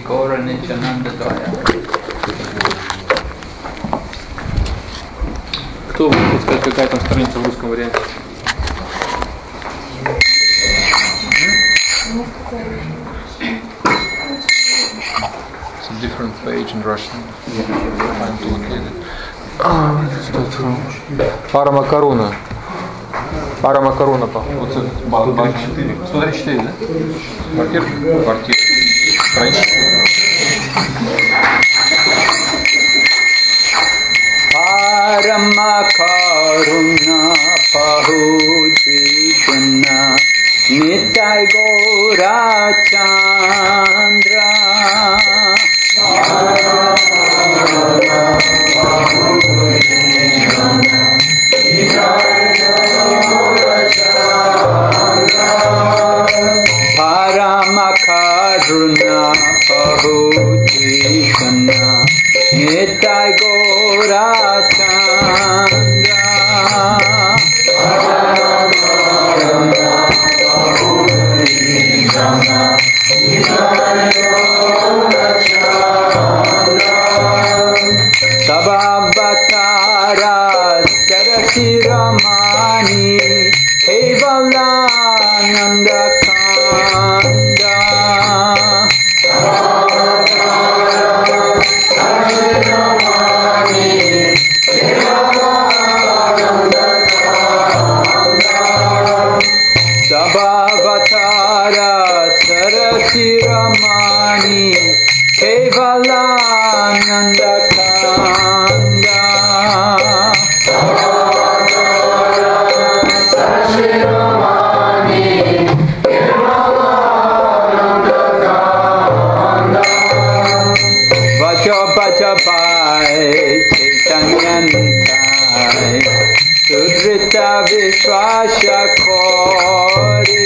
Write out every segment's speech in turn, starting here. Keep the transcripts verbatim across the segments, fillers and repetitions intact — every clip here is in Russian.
Gaura Nityananda Daya. Кто может сказать, какая там страница в русском варианте? It's a different page in Russian. Trying to locate it. Ah, Парама Каруна. Парама Каруна. Вот это банк четыре. сто тридцать четыре, да? Квартира? Квартира. Страница. Парама Каруна Пахуджана Nitai Gaura Chandra Parama Karuna Pahujana Nitai Gaura Chandra Sabhavatara Sarasi Ramani Kevalananda Kanda Sabhavatara Sarasi Ramani Kevalananda Kanda Sarasi Ramani Kevalananda Kanda Vajo Vajo Bhai Chaitanya Nitai Sudrita Vishwasha Kori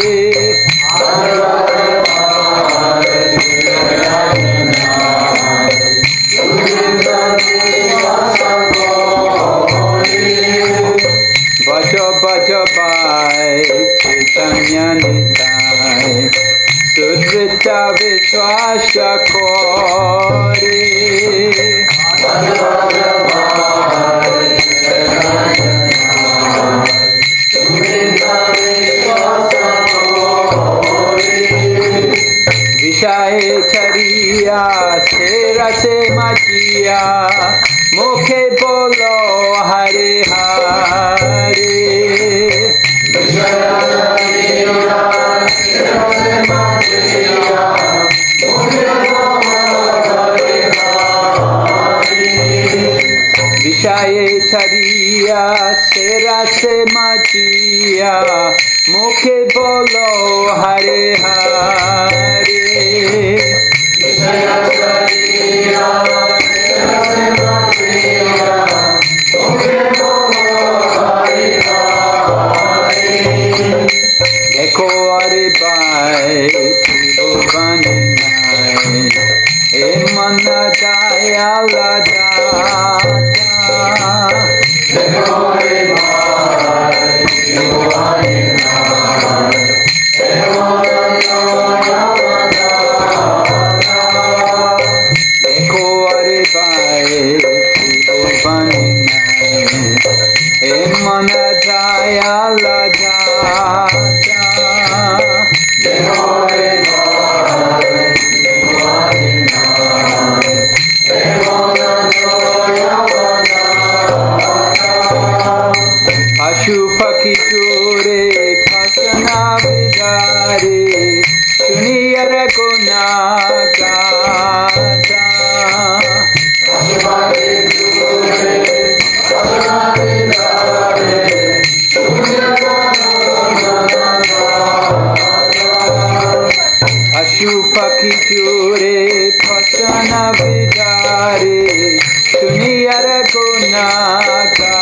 Vajo Vajo Bhai Chaitanya Nitai Sudrita Vishwasha Kori Vishaye Chariya Sera Se Machiya Mukhe Bolo Hare Hare Vishaye Chariya Sera Se Machiya Mukhe Bolo Hare Hare Vishaye Chariya Sera Se Machiya Mukhe Bolo Hare Hare Vishaye Chariya Sera Se Machiya Mukhe Bolo Hare Hare Dekho Hare Bhai Tribhuvani Nai E Mana Daya Lada Dekho Hare Bhai Tribhuvani Nai E Mana Daya Lada Dekho Hare Bhai Tribhuvani Nai E Mana Daya Lada Dekho Hare Bhai Tribhuvani Nai E Mana Daya Lada Pashu Pakhi Jure Pasana Vidare Suniyara Guna Gata Pashu Pakhi Jure Pasana Vidare Suniyara Guna Gata Pashu Pakhi Jure Pasana Vidare Suniyara Guna Gata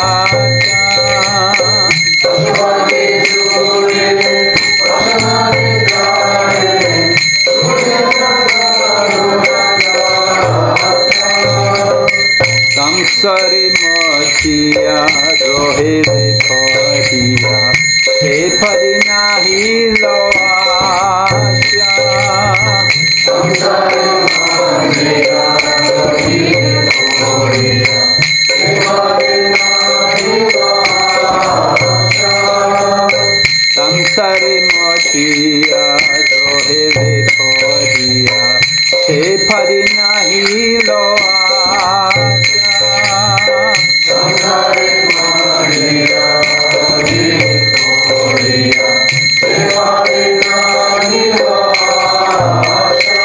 Samsari Mochiya Rohe Vipadiya Se Padinahi Loasha Samsari motiya dohe vipodiya he pari nahi lo acha. Samsari motiya dohe vipodiya he pari nahi lo acha.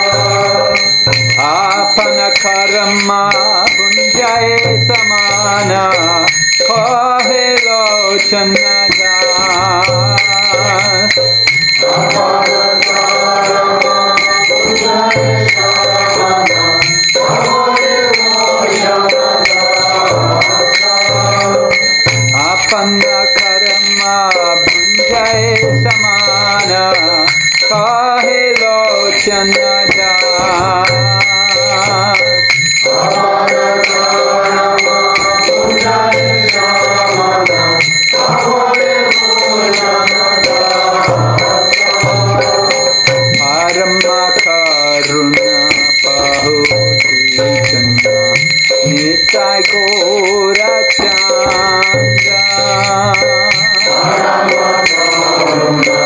Apana karma bunjaye samana kahe lochana Apana karma bunjaye samana kahe lochana das. Apana karma bunjaye samana kahe lochana das. Parama karuna pahudicana nitai gora chanda. Parama karuna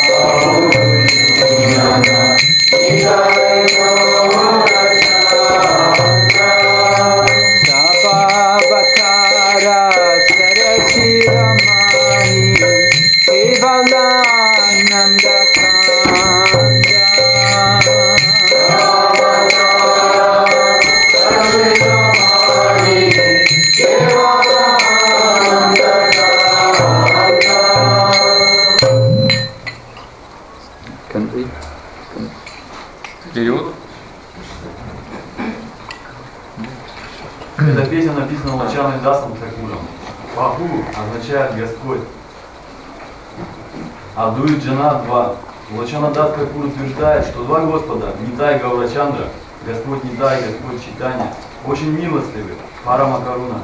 pahudicana nitai gora chanda. Sabhavatara sarasiramani kevalananda kanda. Период. Эта песня написана Лачаной Дасом Такуром. Паху означает Господь. Адуит Джана два. Лачана Дас Такур утверждает, что два Господа, Нитай Гаурачандра, Господь Нитай, Господь Чайтанья, очень милостливы, Парама Каруна.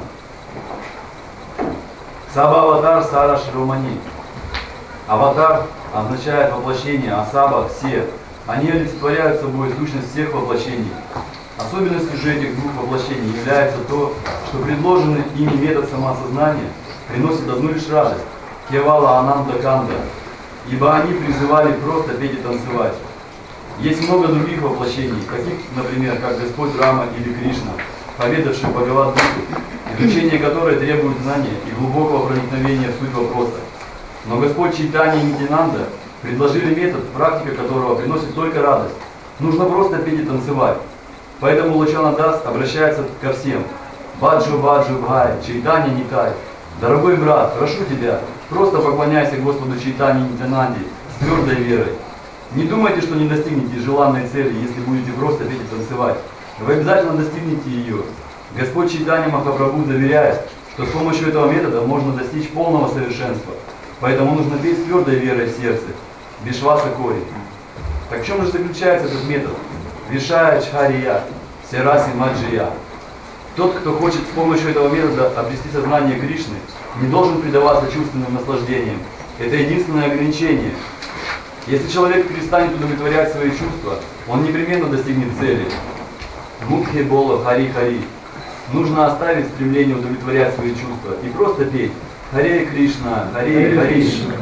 Саба Аватар Сара Широмани. Аватар означает воплощение, а Саба – все. Они олицетворяют собой сущность всех воплощений. Особенностью же этих двух воплощений является то, что предложенный ими метод самоосознания приносит одну лишь радость – Кевала Ананда Канда, ибо они призывали просто петь и танцевать. Есть много других воплощений, таких, например, как Господь Рама или Кришна, поведавший Бхагавад-гиту, изучение которой требует знания и глубокого проникновения в суть вопроса. Но Господь Чайтанья и Нитянанда предложили метод, практика которого приносит только радость. Нужно просто петь и танцевать. Поэтому Лачана Дас обращается ко всем. Баджу, баджу, бхай, Чайтанья Нитай. Дорогой брат, прошу тебя, просто поклоняйся Господу Чайтанье Нитянанде с твердой верой. Не думайте, что не достигнете желанной цели, если будете просто петь и танцевать. Вы обязательно достигнете ее. Господь Чайтанья Махапрабху заверяет, что с помощью этого метода можно достичь полного совершенства. Поэтому нужно петь с твердой верой в сердце. Вишваса Кори. Так в чем же заключается этот метод? Вишая Чхария, Сераси Маджия. Тот, кто хочет с помощью этого метода обрести сознание Кришны, не должен предаваться чувственным наслаждениям. Это единственное ограничение. Если человек перестанет удовлетворять свои чувства, он непременно достигнет цели. Мукхи Бола Хари Хари. Нужно оставить стремление удовлетворять свои чувства и просто петь. Харе Кришна, Харе Кришна.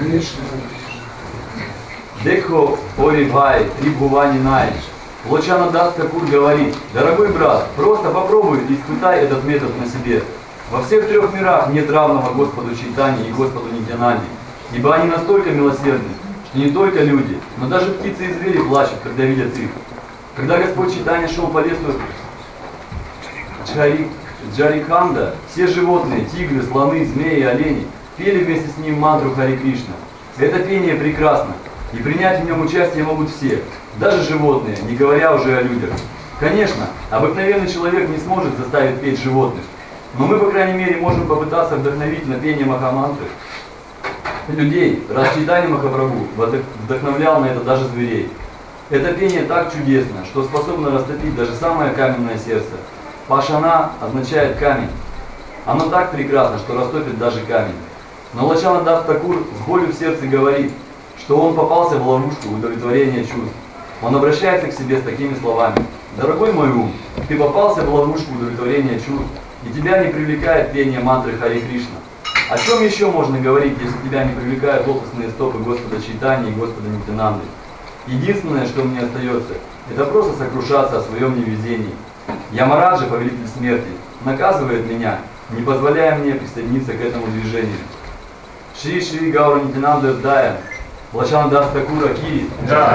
Декхо Ори Бхай, Трибхувани Най. Лачана Дас Такур говорит: дорогой брат, просто попробуй и испытай этот метод на себе. Во всех трех мирах нет равного Господу Чайтанье и Господу Нитянанде, ибо они настолько милосердны, что не только люди, но даже птицы и звери плачут, когда видят их. Когда Господь Чайтанья шел по лесу Чари, Джарикханда, все животные, тигры, слоны, змеи и олени, пели вместе с ним мантру Хари Кришна. Это пение прекрасно, и принять в нем участие могут все, даже животные, не говоря уже о людях. Конечно, обыкновенный человек не сможет заставить петь животных, но мы, по крайней мере, можем попытаться вдохновить на пение Махамантры людей, раз Чайтанья Махапрабху вдохновлял на это даже зверей. Это пение так чудесно, что способно растопить даже самое каменное сердце. Пашана означает камень. Оно так прекрасно, что растопит даже камень. Но Лачана Дас Такур с болью в сердце говорит, что он попался в ловушку удовлетворения чувств. Он обращается к себе с такими словами. «Дорогой мой ум, ты попался в ловушку удовлетворения чувств, и тебя не привлекает пение мантры Хари Кришна. О чем еще можно говорить, если тебя не привлекают лотосные стопы Господа Чайтаньи и Господа Нитянанды? Единственное, что мне остается, это просто сокрушаться о своем невезении. Ямараджа, повелитель смерти, наказывает меня, не позволяя мне присоединиться к этому движению». Шри Шри Гаура Нитянанда Дая, Лачандас Такура Ки.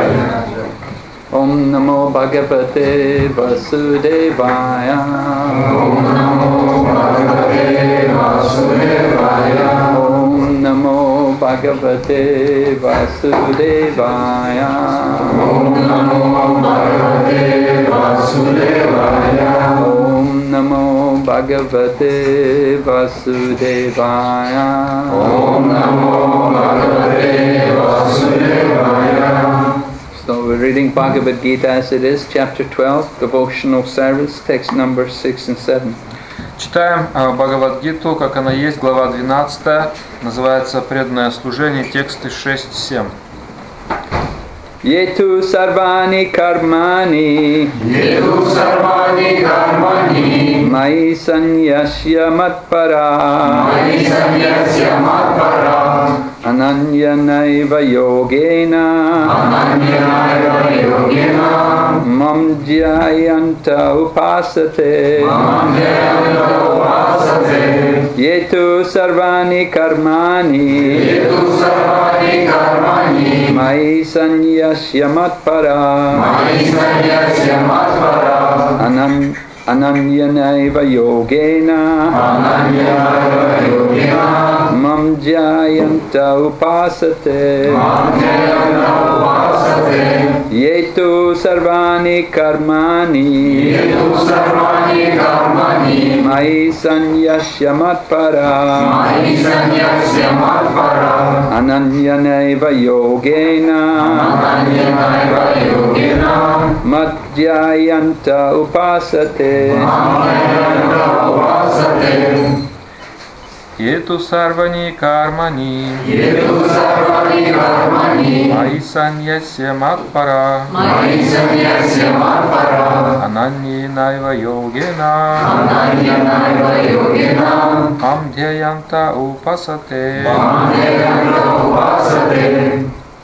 Om Namo Bhagavate Vasudevaya. Om Namo Bhagavate Vasudevaya. Om Namo Bhagavate Vasudevaya. Om Namo Bhagavate Vasudevaya. Om Namo Bhagavate Vasudevaya. Om Namo Bhagavate Vasudevaya. So we're reading Bhagavad Gita as it is, chapter twelve, devotional service, text number six and seven. Читаем Бхагавад-гиту, как она есть, глава двенадцатая, называется «Преданное служение», тексты шесть семь. Yetu sarvani karmani Yetu sarvani karmani Mai sanyasya matpara Mai sanyasya matpara Ananyanaiva yogena Ananyanaiva yogena Mam jayanta upasate Mam jayanta upasate Yetu sarvani karmani Yetu sarvani karmani Mai sanyasya matpara Mai sanyasya matpara Anan Ananyanaiva yogena Ananyanaiva yogena Mam jayanta upasate Mam jayanta upasate Yetu sarvani karmani Yetu sarvani karmani Mai sanyasya matpara Mai sanyasya matpara Ananyanaiva yogena Ananyanaiva yogena Madhyayanta upasate Madhyayanta upasate Yetu sarvani karmani Yetu sarvani karmani Mai sanyasya matpara Mai sanyasya matpara Ananyanaiva yogena Ananyanaiva yogena Mam dhyayanta upasate Madhyayanta upasate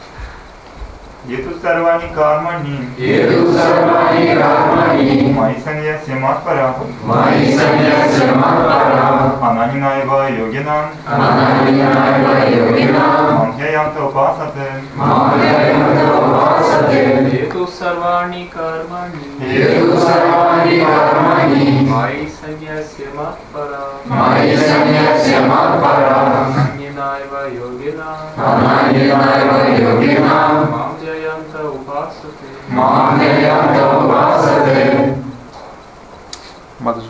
Yetu sarvani karmani Yetu sarvani karmani Mai sanyasya matpara Mai sanyasya matpara Ananyanaiva yogena Ananyanaiva yogena Madhyayanta upasate Madhyayanta upasate Yetu sarvani karmani Yetu sarvani karmani Mai sanyasya matpara Mai sanyasya matpara Ananyanaiva yogena Ananyanaiva yogena Mam jayanta upasate Madhyayanta upasate Мадху.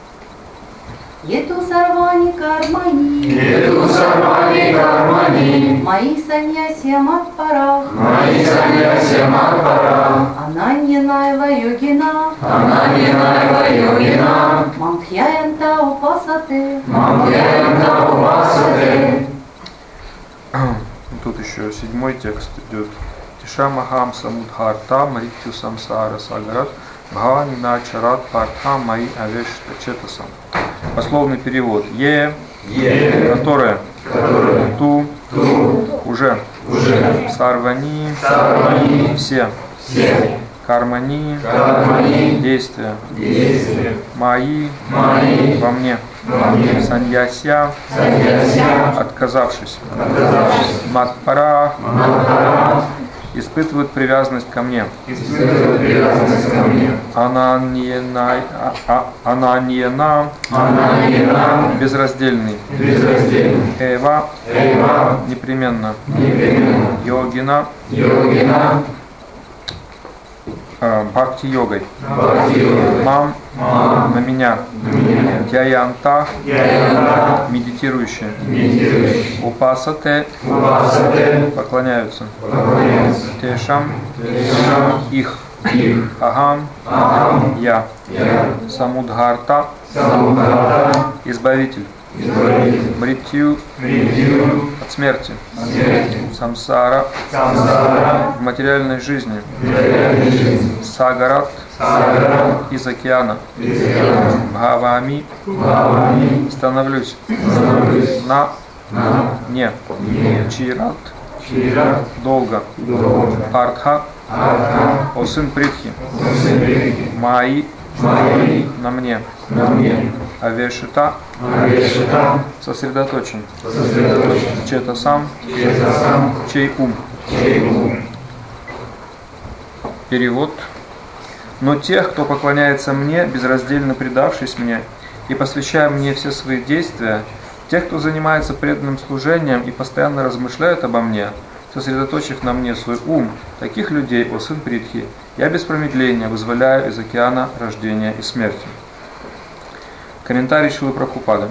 Yetu sarvani karmani Yetu sarvani karmani Mai sanyasya matpara Mai sanyasya matpara Ananyanaiva yogena Ananyanaiva yogena Mamdhyayanta upasate Madhyayanta upasate. Тут еще седьмой текст идет. Тишамахам самудхарта мритью самсара сагарат бхавани начарат партха маи авешта четасам. Пословный перевод. Е, Е, которое, которое, ту, ту, уже, уже, сарвани, сарвани, все, все, кармани, кармани, действия, действия, мои, мои, во мне, во мне, саньяся, саньяся, отказавшись, отказавшись, матпара, матпара, испытывают привязанность ко мне. испытывают привязанность ко мне. Ананьена, а- а- ананьена, Ананьена, безраздельный. безраздельный, Эва, Эва, непременно. непременно, Йогина, йогина, э, бхакти-йогой. бхакти-йогой, Мам, мам, на меня. меня, Дьяянта, яянта, медитирующие. медитирующий, Упасате, упасате, поклоняются. поклоняются, Тешам, тешам, их. их, Агам, ахам, я. я, Самудхарта, самудхарта, избавитель. избавитель, Мритью Мритью, от смерти, смерти, Самсара Самсара, в материальной жизни, материальной жизни, Сагарат Сагара, из океана, из океана, Бхавами Бхавами, становлюсь становлюсь на на не, не, Чират Чира, долго, долго, Артха Арха, о сын Притхи, Сенрики, Маи Майи, на мне, на мне, Авешита Авешита, сосредоточен, сосредоточен, Чета сам, Чета сам, чей ум. чей ум. Перевод. Но тех, кто поклоняется мне, безраздельно предавшись мне и посвящая мне все свои действия, тех, кто занимается преданным служением и постоянно размышляет обо мне, сосредоточив на мне свой ум, таких людей, о сын Притхи, я без промедления вызволяю из океана рождения и смерти. Комментарий Шрилы Прабхупады.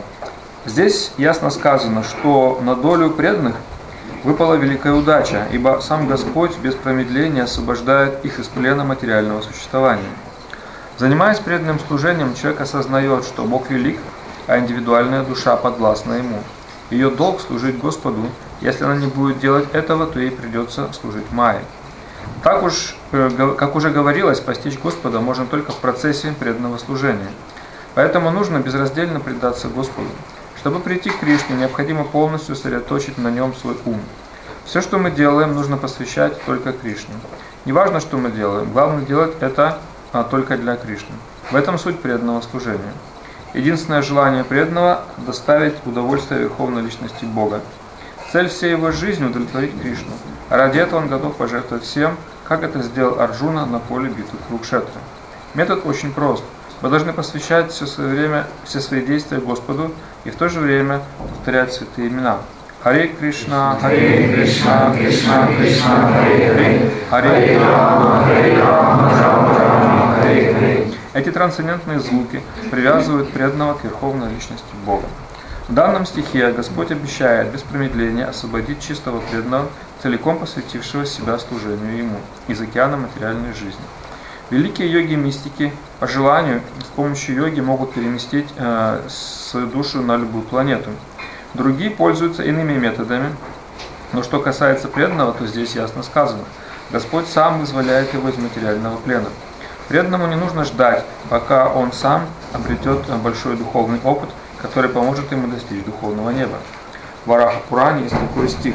Здесь ясно сказано, что на долю преданных выпала великая удача, ибо сам Господь без промедления освобождает их из плена материального существования. Занимаясь преданным служением, человек осознает, что Бог велик, а индивидуальная душа подвластна Ему. Ее долг служить Господу. Если она не будет делать этого, то ей придется служить Майе. Так уж, как уже говорилось, постичь Господа можно только в процессе преданного служения. Поэтому нужно безраздельно предаться Господу. Чтобы прийти к Кришне, необходимо полностью сосредоточить на нем свой ум. Все, что мы делаем, нужно посвящать только Кришне. Неважно, что мы делаем, главное делать это а, только для Кришны. В этом суть преданного служения. Единственное желание преданного – доставить удовольствие Верховной Личности Бога. Цель всей его жизни – удовлетворить Кришну. А ради этого он готов пожертвовать всем, как это сделал Арджуна на поле битвы Курукшетры. Метод очень прост. Вы должны посвящать все свое время, все свои действия Господу и в то же время повторять святые имена. Харе Кришна, Харе Кришна, Кришна Кришна, Харе Харе, Харе Рама, Харе Рама, Рама Рама, Харе Харе. Эти трансцендентные звуки привязывают преданного к Верховной Личности Бога. В данном стихе Господь обещает без промедления освободить чистого преданного, целиком посвятившего себя служению Ему, из океана материальной жизни. Великие йоги-мистики по желанию с помощью йоги могут переместить э, свою душу на любую планету. Другие пользуются иными методами, но что касается преданного, то здесь ясно сказано. Господь сам вызволяет его из материального плена. Преданному не нужно ждать, пока он сам обретет большой духовный опыт, который поможет ему достичь духовного неба. В Вараха-Пуране есть такой стих.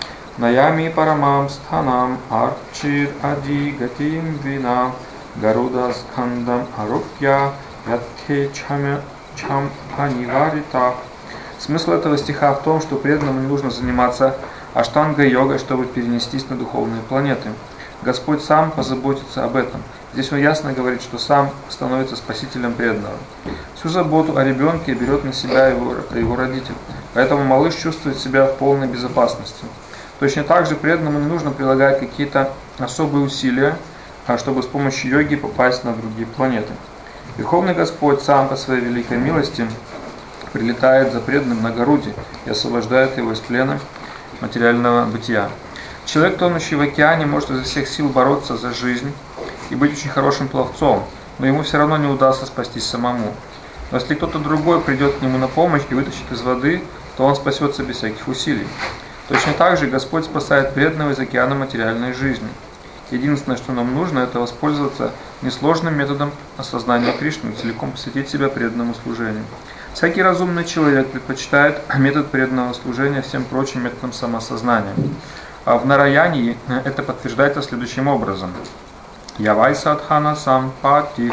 Наями парамам стханам арчир ади гатим вина гаруда скандам арупья ятхе чам аниварита. Смысл этого стиха в том, что преданному не нужно заниматься аштанга-йогой, чтобы перенестись на духовные планеты. Господь сам позаботится об этом. Здесь он ясно говорит, что сам становится спасителем преданного. Всю заботу о ребенке берет на себя его, его родитель. Поэтому малыш чувствует себя в полной безопасности. Точно так же преданному не нужно прилагать какие-то особые усилия, чтобы с помощью йоги попасть на другие планеты. Верховный Господь сам по своей великой милости прилетает за преданным на Гаруде и освобождает его из плена материального бытия. Человек, тонущий в океане, может изо всех сил бороться за жизнь и быть очень хорошим пловцом, но ему все равно не удастся спастись самому. Но если кто-то другой придет к нему на помощь и вытащит из воды, то он спасется без всяких усилий. Точно так же Господь спасает преданного из океана материальной жизни. Единственное, что нам нужно, это воспользоваться несложным методом осознания Кришны, целиком посвятить себя преданному служению. Всякий разумный человек предпочитает метод преданного служения всем прочим методам самосознания. А в Нараянии это подтверждается следующим образом. Явай садхана сампати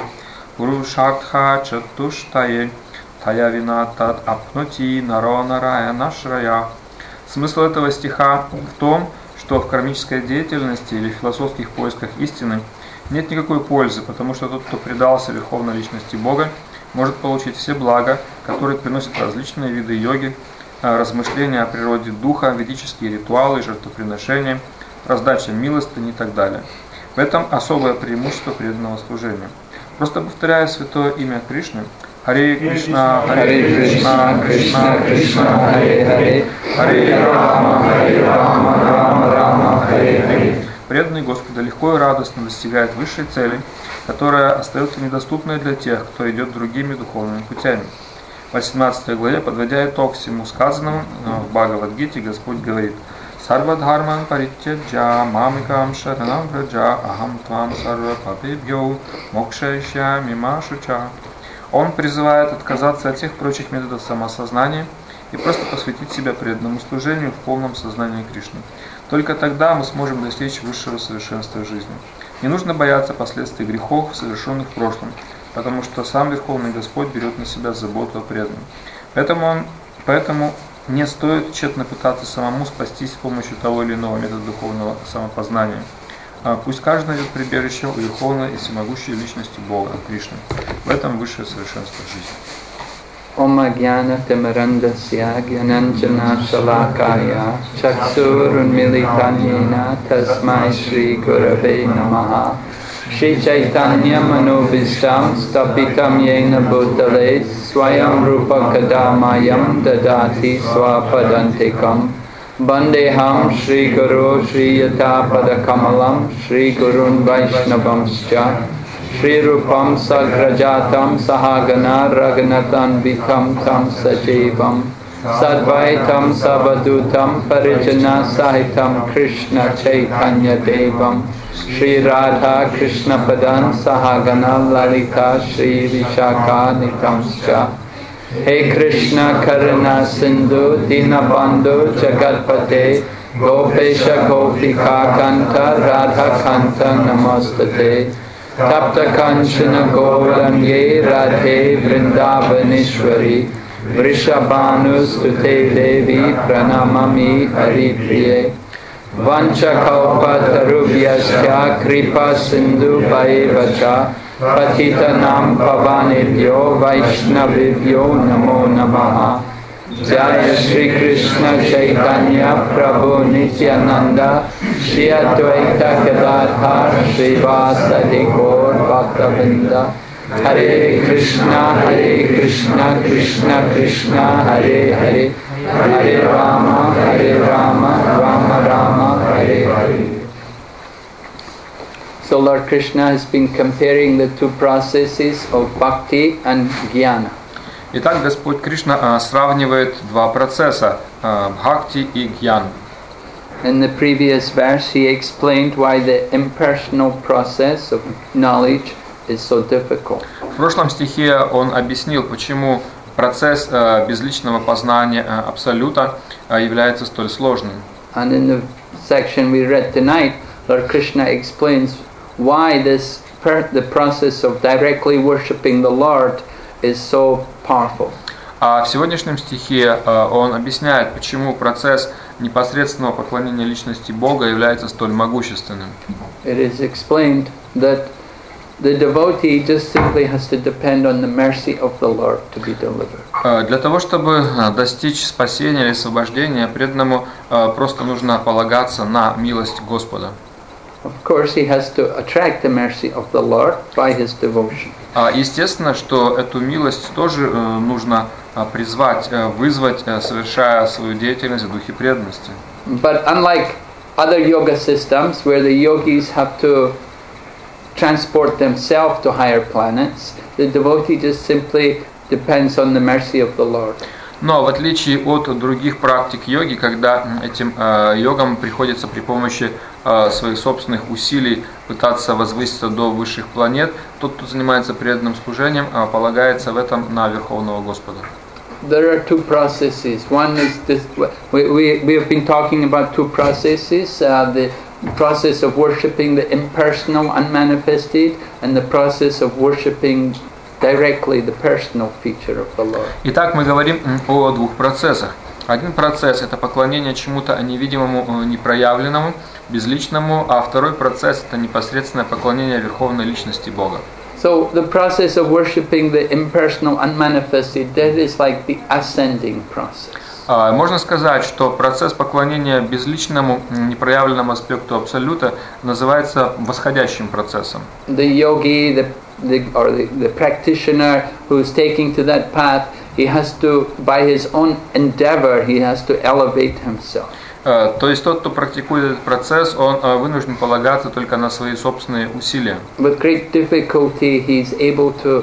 пурушартха чатуштае таявина тат апнути наро нараяна шрая. Смысл этого стиха в том, что в кармической деятельности или в философских поисках истины нет никакой пользы, потому что тот, кто предался Верховной Личности Бога, может получить все блага, которые приносят различные виды йоги, размышления о природе духа, ведические ритуалы, жертвоприношения, раздача милостыни и так далее. В этом особое преимущество преданного служения. Просто повторяя святое имя Кришны, Харе Кришна, Харе Кришна, Кришна Кришна, Харе Харе, Харе Рама, Харе Рама, Рама Рама, Харе Харе. Преданный Господа легко и радостно достигает высшей цели, которая остается недоступной для тех, кто идет другими духовными путями. В восемнадцатой главе, подводя итог всему сказанному в Бхагавад-гите, Господь говорит: «Сарвадхарман паритяджа мамикам шаранам враджа ахам твам сарва папибьё мокшайшями машуча». Он призывает отказаться от всех прочих методов самосознания и просто посвятить себя преданному служению в полном сознании Кришны. Только тогда мы сможем достичь высшего совершенства жизни. Не нужно бояться последствий грехов, совершенных в прошлом, потому что сам Верховный Господь берет на себя заботу о преданном. Поэтому, он, поэтому не стоит тщетно пытаться самому спастись с помощью того или иного метода духовного самопознания. Пусть каждый найдет прибежище у Верховной и всемогущей личности Бога, Кришны. В этом высшее совершенство жизни. Om Ajnana Timarandasya Gyananjana Shalakaya Chaksurun Militanyena Tasmai Shri Gurave Namaha Shri Chaitanya Manobhistam Stapitam Yena Bhutale Swayam Rupa Kadamayam Dadati Swapadantikam Bandeham Shri Guru Shri Yatapada Kamalam Shri Gurun Vaishnavamscha Shri Rupam Sagrajatam Sahagana Raghunathan Vikam Tam Sajivam Sadvaitam Savadutam Parijana Sahitam Krishna Chaitanya Devam Shri Radha Krishna Padan Sahagana Lalita Shri Vishaka Nitamscha He Krishna Karuna Sindhu Dinabandhu Jagatpate Gopesha Gopika Kanta Radha Kanta Namastate Tapta Kanchana Gaurange Radhe Vrindavaneshwari Vrishabhanu Stute Devi Pranamami Haripriye Vancha Kalpa Tarubhyasya Kripa Sindhu Bhaevacha Patitanam Pavanebhyo Vaishnavibhyo Namo Namaha Jaya Shri Krishna Chaitanya Prabhu Nityananda Shri Advaita Gadadhar Srivasadi Gaur Bhaktavinda Hare Krishna Hare Krishna Krishna Krishna Hare Hare Hare Rama Hare Rama Rama Rama Hare Hare. So Lord Krishna has been comparing the two processes of bhakti and jnana. Итак, Господь Кришна сравнивает два процесса – бхакти и гьян. In the previous verse, he explained why the impersonal process of knowledge is so difficult. В прошлом стихе он объяснил, почему процесс безличного познания Абсолюта является столь сложным. And in the section we read tonight, Lord Krishna explains why this per- the process of directly worshipping the Lord is so powerful. А в сегодняшнем стихе он объясняет, почему процесс непосредственного поклонения личности Бога является столь могущественным. It is explained that the devotee just simply has to depend on the mercy of the Lord to be delivered. Для того, чтобы достичь спасения или освобождения, преданному просто нужно полагаться на милость Господа. Of course, he has to attract the mercy of the Lord by his devotion. Естественно, что эту милость тоже нужно призвать, вызвать, совершая свою деятельность в духе преданности. But unlike other yoga systems where the yogis have to transport themselves to higher planets, the devotee just simply depends on the mercy of the Lord. Но в отличие от других практик йоги, когда этим э, йогам приходится при помощи э, своих собственных усилий пытаться возвыситься до высших планет, тот, кто занимается преданным служением, э, полагается в этом на Верховного Господа. There are two processes. One is this. We we we have been talking about two processes: uh, the process of worshiping the impersonal, unmanifested, and the process of worshiping directly the personal feature of the Lord. Итак, мы говорим о двух процессах. Один процесс – это поклонение чему-то невидимому, непроявленному, безличному, а второй процесс – это непосредственное поклонение Верховной Личности Бога. So the process of worshiping the impersonal, unmanifested, that is like the ascending process. Можно сказать, что процесс поклонения безличному, непроявленному аспекту Абсолюта называется восходящим процессом. The yogi, the, the or the, the practitioner who is taking to that path, he has to, by his own endeavor, he has to elevate himself. То есть тот, кто практикует этот процесс, он вынужден полагаться только на свои собственные усилия. With great difficulty, he is able to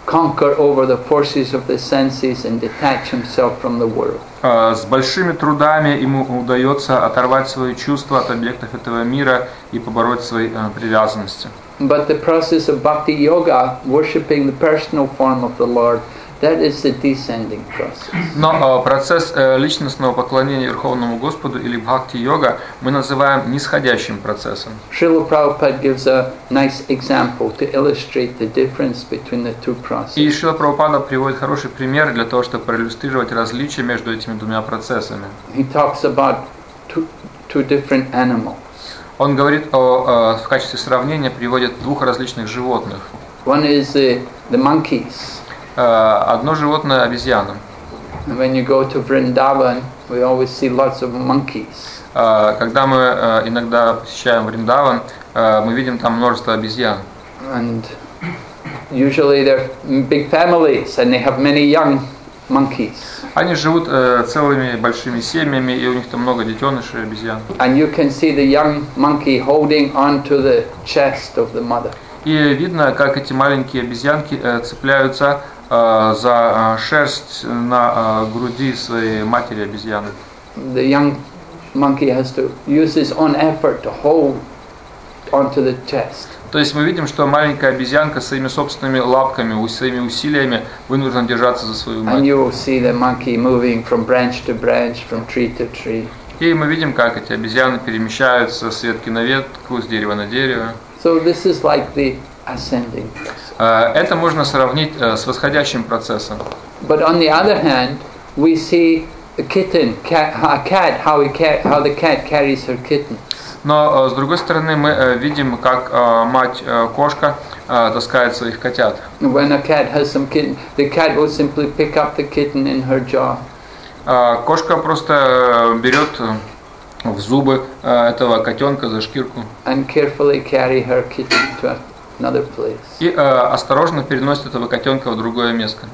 conquer over the forces of the senses and detach himself from the world. С большими трудами ему удается оторвать свои чувства от объектов этого мира и побороть свои привязанности. But the process of bhakti yoga, worshipping the personal form of the Lord, that is the descending process. Но процесс личностного поклонения Верховному Господу или бхакти-йога мы называем нисходящим процессом. Srila Prabhupada gives a nice example to illustrate the difference between the two processes. И Шрила Прабхупада приводит хороший пример для того, чтобы проиллюстрировать различия между этими двумя процессами. He talks about two, two different animals. Он говорит о, в качестве сравнения приводит двух различных животных. One is the, the monkeys. Одно животное обезьяна. And when you go to Vrindavan, we always see lots of monkeys. Когда мы иногда посещаем Вриндаван, мы видим там множество обезьян. And usually they're big families and they have many young monkeys. Они живут целыми большими семьями, и у них там много детенышей обезьян. And you can see the young monkey holding onto the chest of the mother. И видно, как эти маленькие обезьянки цепляются за шерсть на груди своей матери обезьяны. The young monkey has to use his own effort to hold onto the chest. То есть мы видим, что маленькая обезьянка своими собственными лапками, своими усилиями вынуждена держаться за свою мать. And you will see the monkey moving from branch to branch, from tree to tree. И мы видим, как эти обезьяны перемещаются с ветки на ветку, с дерева на дерево. So this is like the ascending process. Это можно сравнить с восходящим процессом. But on the other hand, we see a kitten, cat, a cat, how, he ca- how the cat carries her kitten. Но с другой стороны мы видим, как мать кошка таскает своих котят. When a cat has some kitten, the cat will simply pick up the kitten in her jaw. Кошка просто берет в зубы этого котенка за шкирку and carefully carry her kitten to another place. И осторожно переносит этого котенка в другое место.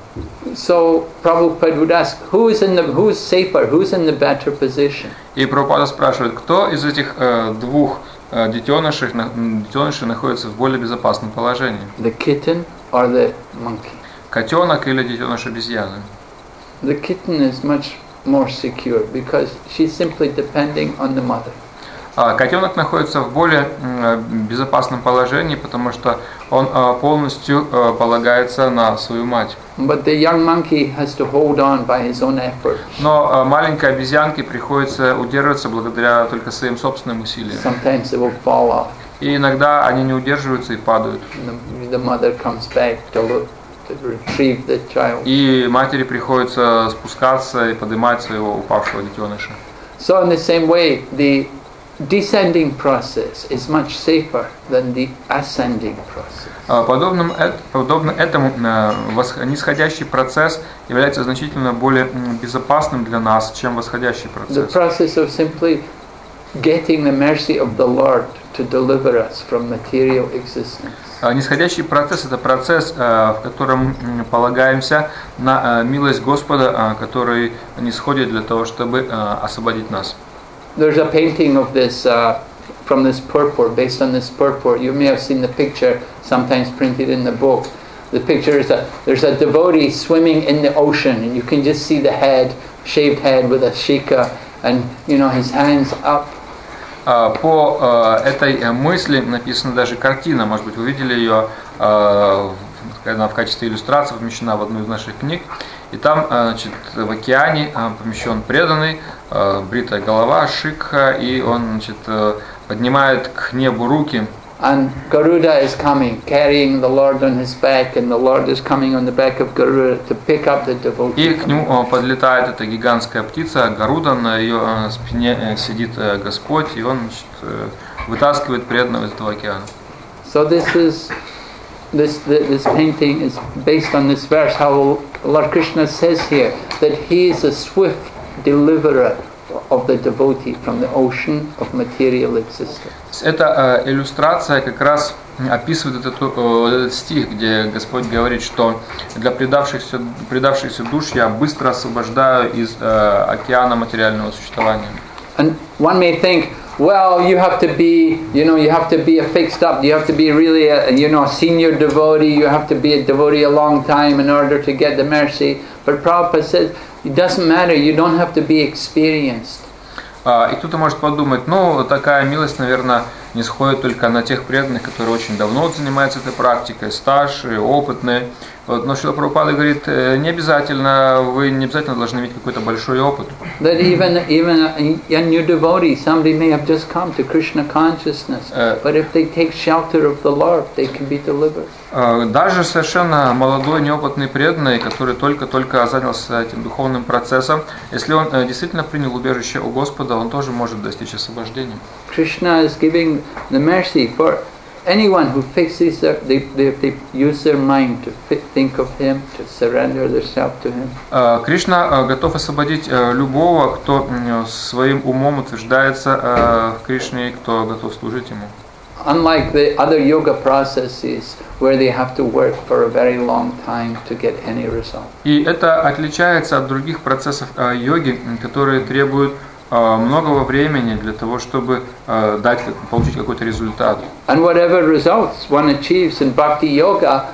So Prabhupada would ask, who is in the, who's safer, who's in the better position? И Прабхупада спрашивает, кто из этих двух детенышей, детенышей находится в более безопасном положении? The kitten or the monkey? Котенок или детеныш обезьяны? The kitten is much more secure because she's simply depending on the mother. Котенок находится в более безопасном положении, потому что он полностью полагается на свою мать. But the young monkey has to hold on by his own effort. Но маленькой обезьянке приходится удерживаться благодаря только своим собственным усилиям. Sometimes it will fall off. И иногда они не удерживаются и падают. The, the mother comes back to look, to retrieve the child. И матери приходится спускаться и поднимать своего упавшего детеныша. So in the same way, the descending process is much safer than the ascending process. Подобным, подобно этому нисходящий процесс является значительно более безопасным для нас, чем восходящий The процесс. process of simply getting the mercy of the Lord to deliver us from material existence. Нисходящий процесс – это процесс, в котором полагаемся на милость Господа, который нисходит для того, чтобы освободить нас. There's a painting of this uh, from this purport, based on this purport. You may have seen the picture, sometimes printed in the book. The picture is that there's a devotee swimming in the ocean, and you can just see the head, shaved head with a shika, and you know his hands up. По этой мысли написана даже картина, может быть, вы видели ее, она в качестве иллюстрации помещена в одну из наших книг. И там, значит, в океане помещен преданный, бритая голова, шикха, и он, значит, поднимает к небу руки. And Garuda is coming, carrying the Lord on his back, and the Lord is coming on the back of Garuda to pick up the devotee. И к нему подлетает эта гигантская птица, Гаруда, на ее спине сидит Господь, и он, значит, вытаскивает преданного из этого океана. So this is this this painting is based on this verse. How Lord Krishna says here that He is a swift deliverer of the devotee from the ocean of material existence. Эта э, иллюстрация как раз описывает этот, э, этот стих, где Господь говорит, что для предавшихся, предавшихся душ я быстро освобождаю из э, океана материального существования. And one may think, well, you have to be, you know, you have to be a fixed up, you have to be really a, you know, a senior devotee, you have to be a devotee a long time in order to get the mercy. But Prabhupada says, it doesn't matter, you don't have to be experienced. И кто-то может подумать, ну, такая милость, наверное, не сходит только на тех преданных, которые очень давно занимаются этой практикой, старшие, опытные. Вот, но Шрила Прабхупада говорит, не обязательно, вы не обязательно должны иметь какой-то большой опыт. That even even a new devotee, somebody may have just come to Krishna consciousness, uh, but if they take shelter of the Lord, they can be delivered. Даже совершенно молодой, неопытный преданный, который только-только занялся этим духовным процессом, если он действительно принял убежище у Господа, он тоже может достичь освобождения. Krishna is giving the mercy for anyone who fixes their, they, they, if they use their mind to fit, think of Him, to surrender themselves to Him. Кришна готов освободить любого, кто своим умом утверждается в Кришне, кто готов служить Ему. Unlike the other yoga processes where they have to work for a very long time to get any result. И это отличается от других процессов йоги, которые требуют многого времени для того, чтобы дать, получить какой-то результат. And whatever results one achieves in bhakti yoga,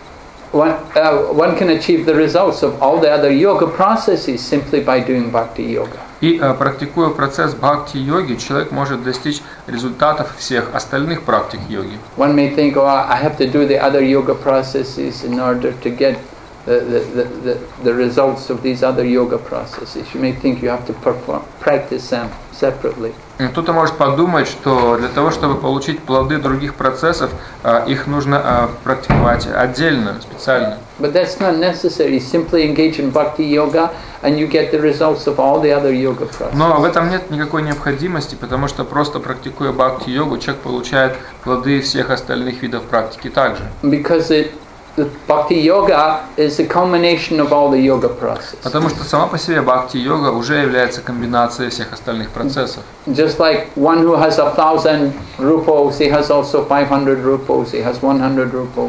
one, uh, one can achieve the results of all the other yoga processes simply by doing bhakti yoga. И практикуя процесс бхакти-йоги, человек может достичь результатов всех остальных практик йоги. One may think, oh, I have to do the other yoga processes in order to get the, the, the, the results of these other yoga processes. You may think you have to perform, practice them separately. Кто-то может подумать, что для того, чтобы получить плоды других процессов, их нужно практиковать отдельно, специально. But that's not necessary. Simply engage in bhakti yoga and you get the results of all the other yoga processes. Но в этом нет никакой необходимости, потому что просто практикуя бхакти-йогу, человек получает плоды всех остальных видов практики также. Because it The bhakti yoga is a culmination of all the yoga processes. Потому что сама по себе бхакти-йога уже является комбинацией всех остальных процессов. Just like one who has a thousand rupos, he has also five hundred rupos, he has one hundred rupos.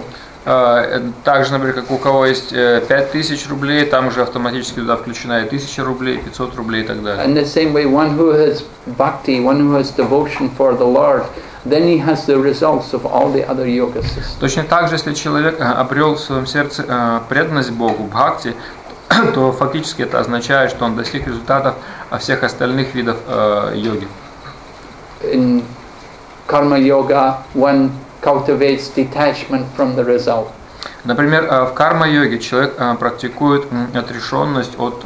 Также, например, как у кого есть пять тысяч рублей, там уже автоматически туда включена и тысяча рублей, пятьсот рублей и так далее. In the same way, one who has bhakti, one who has devotion for the Lord, then he has the results of all the other yoga systems. Точно так же, если человек обрел в своем сердце преданность Богу, бхакти, то фактически это означает, что он достиг результатов всех остальных видов йоги. In karma yoga, one cultivates detachment from the result. Например, в карма-йоге человек практикует отрешенность от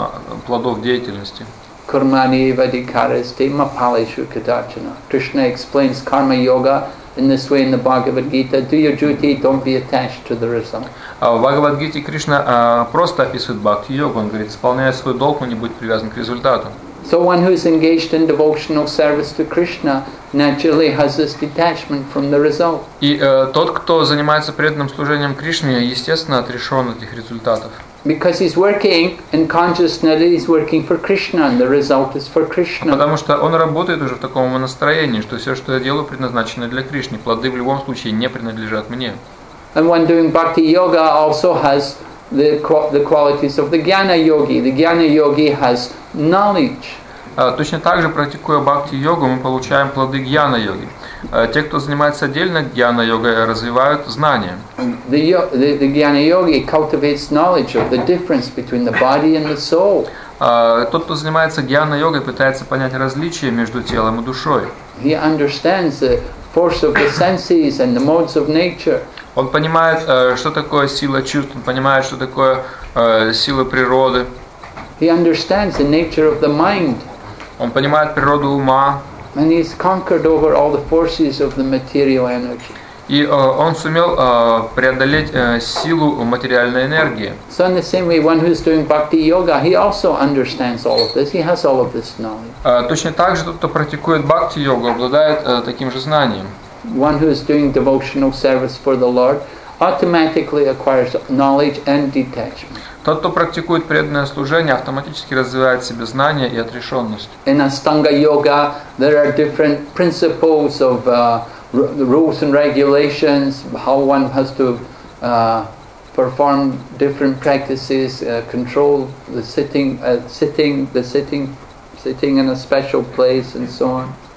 плодов деятельности. Karmani vadikaraste mapalishu kadachana. Krishna explains karma yoga in this way in the Bhagavad Gita. Do your duty, don't be attached to the result. В Бхагавад-гите Кришна просто описывает бхакти-йогу. Он говорит, исполняя свой долг, но не будь привязан к результату. So one who is engaged in devotional service to Krishna naturally has this detachment from the result. И э, тот, кто занимается преданным служением Кришне, естественно, отрешен от этих результатов. Because he's working in consciousness, he's working for Krishna, and the result is for Krishna. Потому что он работает уже в таком настроении, что все, что я делаю, предназначено для Кришны. Плоды в любом случае не принадлежат мне. And one doing bhakti yoga also has the the qualities of the jnana yogi. The jnana yogi has knowledge. Точно так же, практикуя бхакти-йогу, мы получаем плоды гьяна-йоги. Те, кто занимается отдельно гьяна-йогой, развивают знания. The, the, the jnana yogi cultivates knowledge of the difference between the body and the soul. Тот, кто занимается гьяна-йогой, пытается понять различия между телом и душой. He understands the force of the senses and the modes of nature. Он понимает, что такое сила чувств, он понимает, что такое сила природы. He understands the nature of the mind. Он понимает природу ума. And he's conquered over all the forces of the material energy. И он сумел преодолеть силу материальной энергии. So in the same way, one who's doing bhakti yoga, he also understands all of this. He has all of this knowledge. Точно так же тот, кто практикует бхакти-йогу, обладает таким же знанием. One who is doing devotional service for the Lord automatically acquires knowledge and detachment. Тот, кто практикует преданное служение, автоматически развивает в себе знания и отрешенность. In Astanga yoga, there are different principles of uh, r- rules and regulations, how one has to uh, perform different practices, uh, control the sitting, uh, sitting, the sitting, sitting in a special place, and so on.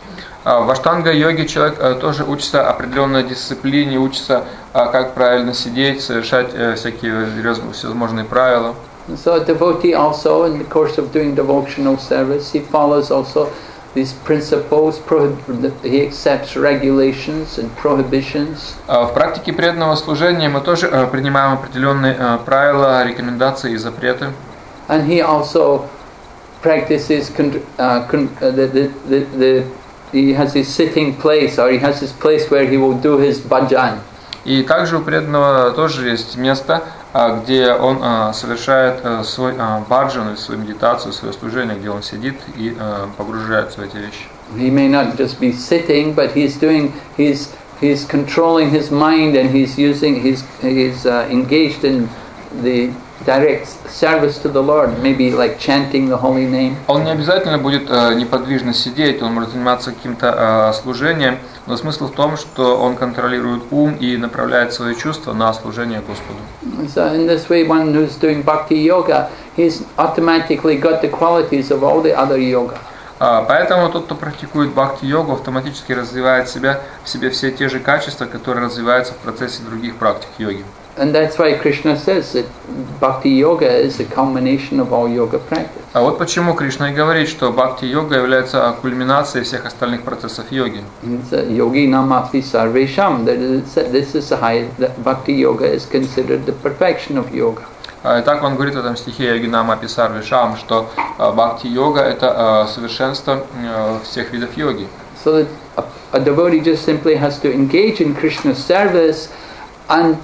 В аштанга-йоге человек тоже учится определенной дисциплине, учится, как правильно сидеть, совершать всякие всевозможные правила. So a devotee also, in the course of doing devotional service, he follows also these principles, he accepts regulations and prohibitions. В практике преданного служения мы тоже принимаем определенные правила, рекомендации и запреты. And he also practices uh, the, the, the, the he has his sitting place, or he has his place where he will do his bhajan. И также у преданного тоже есть место, где он совершает свой баджан, свою медитацию, свое служение, где он сидит и погружается в эти вещи. He may not just be sitting, but he's doing, he's he's controlling his mind, and he's using, he's he's uh, engaged in the direct service to the Lord, maybe like chanting the holy name. Он не обязательно будет э, неподвижно сидеть, он может заниматься каким-то э, служением, но смысл в том, что он контролирует ум и направляет свои чувства на служение Господу. So in this way, one who's doing bhakti yoga, he's automatically got the qualities of all the other yoga. Uh, поэтому тот, кто практикует бхакти-йогу, автоматически развивает в себя, в себе все те же качества, которые развиваются в процессе других практик йоги. And that's why Krishna says that bhakti yoga is the culmination of all yoga practice. А вот почему Кришна и говорит, что бхакти-йога является кульминацией всех остальных процессов йоги. Yogi namapi sarvesham. This is the high. Bhakti yoga is considered the perfection of yoga. И так он говорит в этом стихе Йогинама Писарвишам, что бхакти-йога это совершенство всех видов йоги. So that a, a devotee just simply has to engage in Krishna's service and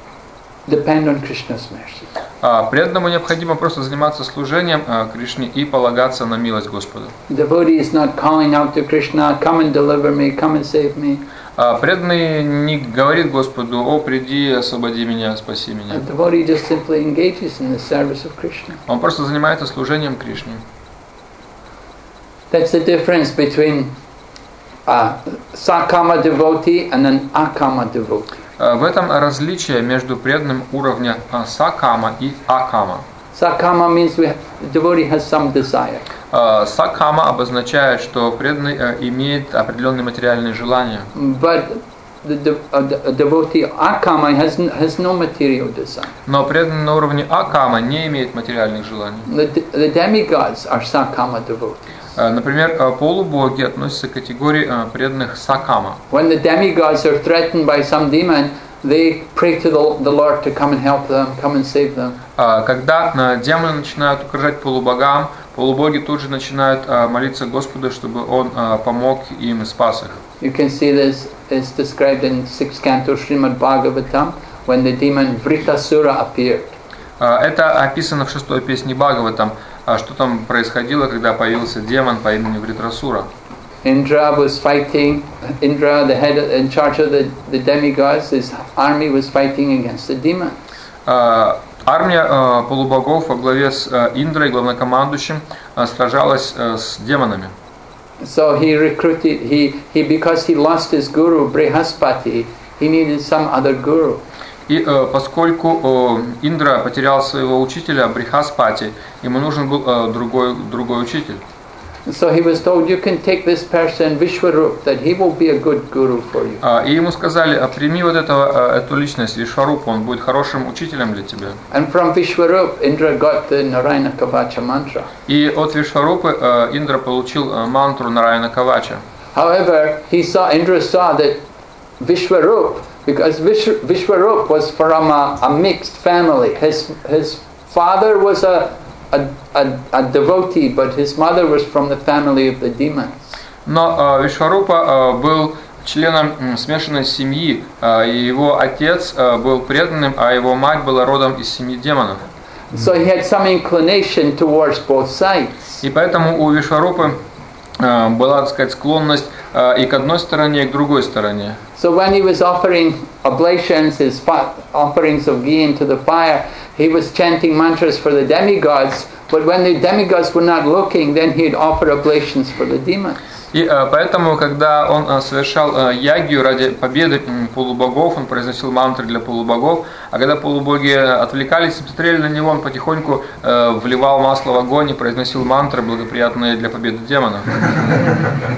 depend on Krishna's mercy. Преданному необходимо просто заниматься служением Кришне и полагаться на милость Господа. Devotee is not calling out to Krishna, come and deliver me, come and save me. Преданный не говорит Господу: «О, приди, освободи меня, спаси меня». The devotee just simply engages in the service of Krishna. Он просто занимается служением Кришне. That's the difference between a sakama devotee and an akama devotee. В этом различие между преданным уровня сакама и акама. Sakama means we have, the devotee has some desire. Сакама обозначает, что преданный имеет определенные материальные желания. But the, the, uh, the devotee akama has has no material desire. Но преданный на уровне акама не имеет материальных желаний. The, the demigods are sakama devotees. Например, полубоги относятся к категории преданных сакама. When the demigods are threatened by some demon, they pray to the, the Lord to come and help them, come and save them. Когда демоны начинают угрожать полубогам, полубоги тут же начинают молиться Господу, чтобы Он помог им и спас их. You can see this is described in sixth canto Srimad Bhagavatam when the demon Vritasura appeared. Это описано в шестой песне Бхагаватам, что там происходило, когда появился демон по имени Вритрасура. Indra was fighting, Indra, the head in charge of the, the demigods, his army was fighting against the demons. Армия полубогов во главе с Индрой, главнокомандующим, сражалась с демонами. So he recruited, he, he because he lost his guru Brihaspati, he needed some other guru. И э, поскольку э, Индра потерял своего учителя Брихаспати, ему нужен был э, другой, другой учитель. So he was told, you can take this person Vishwarup, that he will be a good guru for you. Uh, и ему сказали: прими вот этого, эту личность Вишварупу, он будет хорошим учителем для тебя. And from Vishwarup, Indra got the Narayana Kavacha mantra. И от Вишварупы uh, Индра получил uh, мантру Нараяна Кавача. However, he saw, Indra saw that Vishwarup, because Vish, Vishwarup was from a, a mixed family. His his father was a A, a, a devotee, but his mother was from the family of the demons. Но uh, Вишварупа uh, был членом um, смешанной семьи, uh, и его отец uh, был преданным, а его мать была родом из семьи демонов. So he had some inclination towards both sides. И поэтому у Вишварупы uh, была, так сказать, склонность uh, и к одной стороне, и к другой стороне. So when he was offering oblations, his offerings of ghee into the fire, he was chanting mantras for the demigods, but when the demigods were not looking, then he'd offer oblations for the demons. И э, поэтому, когда он э, совершал э, ягью ради победы э, полубогов, он произносил мантры для полубогов, а когда полубоги отвлекались и смотрели на него, он потихоньку э, вливал масло в огонь и произносил мантры, благоприятные для победы демонов.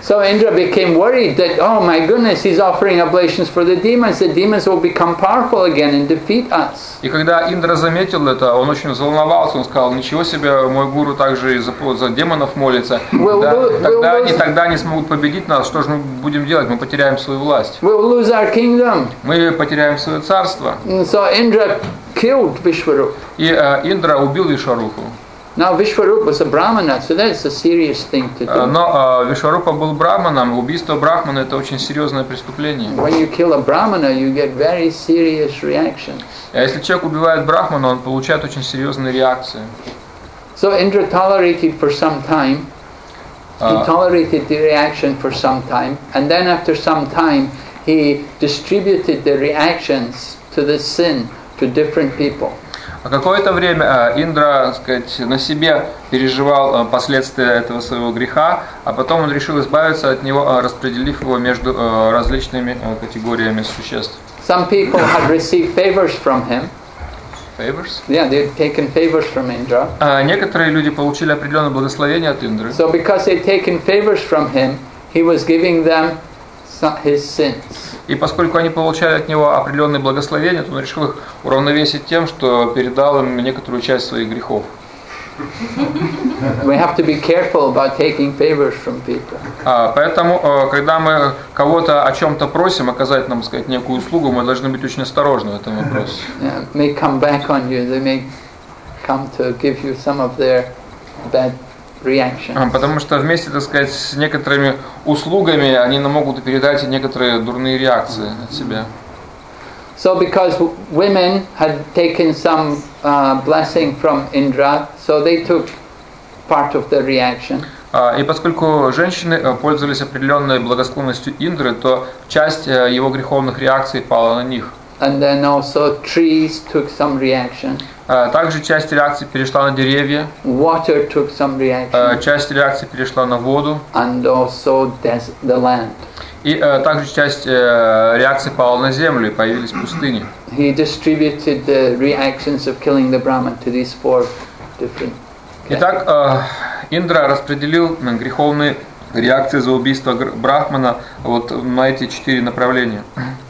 So Indra became worried that, oh my goodness, he's offering oblations for the demons. The demons will become powerful again and defeat us. И когда Индра заметил это, он очень взволновался, он сказал: ничего себе, мой гуру также и за, за демонов молится. We'll Да, lo- тогда, we'll они, lose- тогда они смогут победить нас, что же мы будем делать? Мы потеряем свою власть. We'll lose our kingdom. Мы потеряем свое царство. And so Indra killed Vishwarup. И э, Индра убил Вишварупу. Now Vishwarup was a Brahmana, so that's a serious thing to Э, do. Но э, Вишварупа был брахманом, убийство брахмана — это очень серьезное преступление. When you kill a Brahmana, you get very serious reactions. А если человек убивает брахмана, он получает очень серьезные реакции. So Indra tolerated for some time. He Uh, tolerated the reaction for some time, and then after some time, he distributed the reactions to the sin to different people. А какое-то время э, Индра, так сказать, на себе переживал э, последствия этого своего греха, а потом он решил избавиться от него, э, распределив его между э, различными э, категориями существ. Some people had received favors from him. Favors? Yeah, they'd taken favors from Indra. А некоторые люди получили определенное благословение от Индры. So because they'd taken favors from him, he was giving them so- his sins. И поскольку они получали от него определенные благословения, то он решил их уравновесить тем, что передал им некоторую часть своих грехов. We have to be careful about taking favors from people. А, Поэтому, э, когда мы кого-то о чем-то просим, оказать нам, так сказать, некую услугу, мы должны быть очень осторожны в этом вопросе. Yeah, may come back on you. They may come to give you some of their bad reactions. А, Потому что вместе, так сказать, с некоторыми услугами они нам могут передать и некоторые дурные реакции от себя. So because w- women had taken some uh, blessing from Indra, so they took part of the reaction. А, И поскольку женщины э, пользовались определенной благосклонностью Индры, то часть э, его греховных реакций пала на них. And then also trees took some reaction. А, Также часть реакций перешла на деревья, Water took some э, reaction. часть реакций перешла на воду, And also des- the land. и э, также часть э, реакций пала на землю, и появились пустыни. He distributed the reactions of killing the Brahman to these four different. Итак, э, Индра распределил м, греховные реакции за убийство гр- Брахмана вот на эти четыре направления.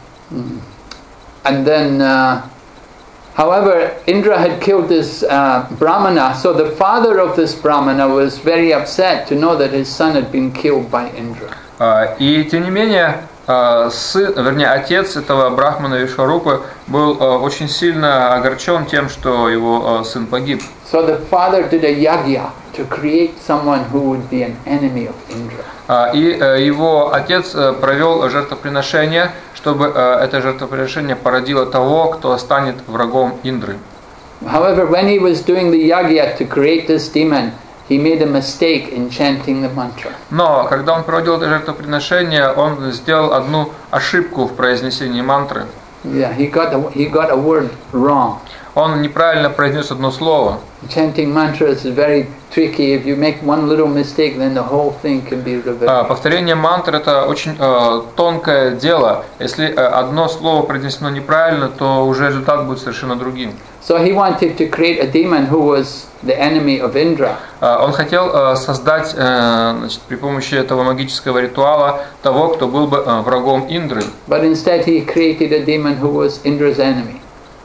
And then, uh, however, Indra had killed this uh, Brahmana, so the father of this Brahmana was very upset to know that his son had been killed by Indra. А, И тем не менее, а, сын, вернее, отец этого Брахмана Вишварупы был а, очень сильно огорчен тем, что его а, сын погиб. So the father did a yagya to create someone who would be an enemy of Indra. А, И э, его отец э, провел жертвоприношение, чтобы э, это жертвоприношение породило того, кто станет врагом Индры. However, when he was doing the yagya to create this demon, he made a mistake in chanting the mantra. Но когда он проводил это жертвоприношение, он сделал одну ошибку в произнесении мантры. Yeah, he got a, he got a word wrong. Он неправильно произнес одно слово. Chanting mantras is very tricky. If you make one little mistake, then the whole thing can be reversed. А, Повторение мантр — это очень э, тонкое дело. Если э, одно слово произнесено неправильно, то уже результат будет совершенно другим. So he wanted to create a demon who was the enemy of Indra. А, Он хотел э, создать э, значит, при помощи этого магического ритуала того, кто был бы э, врагом Индры. But instead he created a demon who was Indra's enemy.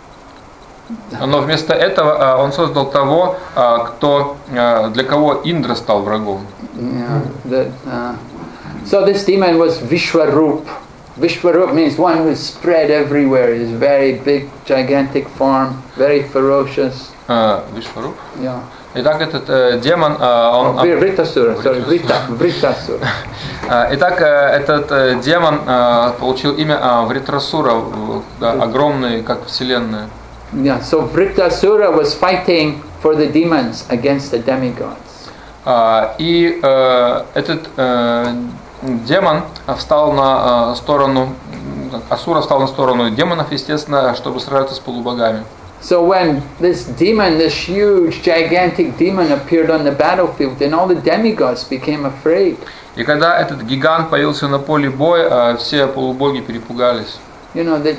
Но вместо этого э, он создал того, э, кто, э, для кого Индра стал врагом. Yeah, that, uh, so this demon was Vishwarup. Vishwarup means one who is spread everywhere. He's very big, gigantic form, very ferocious. Э, Вишваруб. Yeah. Итак, этот э, демон, э, он... Oh, Vritasura, sorry, Vrita, Vritasura. Э, Итак, э, этот э, демон э, получил имя э, Вритрасура, в- да, огромный, как вселенная. Yeah, so Vritasura was fighting for the demons against the demigods. А, И э, этот э, демон встал на э, сторону, м, Асура встал на сторону демонов, естественно, чтобы сражаться с полубогами. So when this demon, this huge, gigantic demon appeared on the battlefield, then all the demigods became afraid. И когда этот гигант появился на поле боя, э, все полубоги перепугались. You know, that this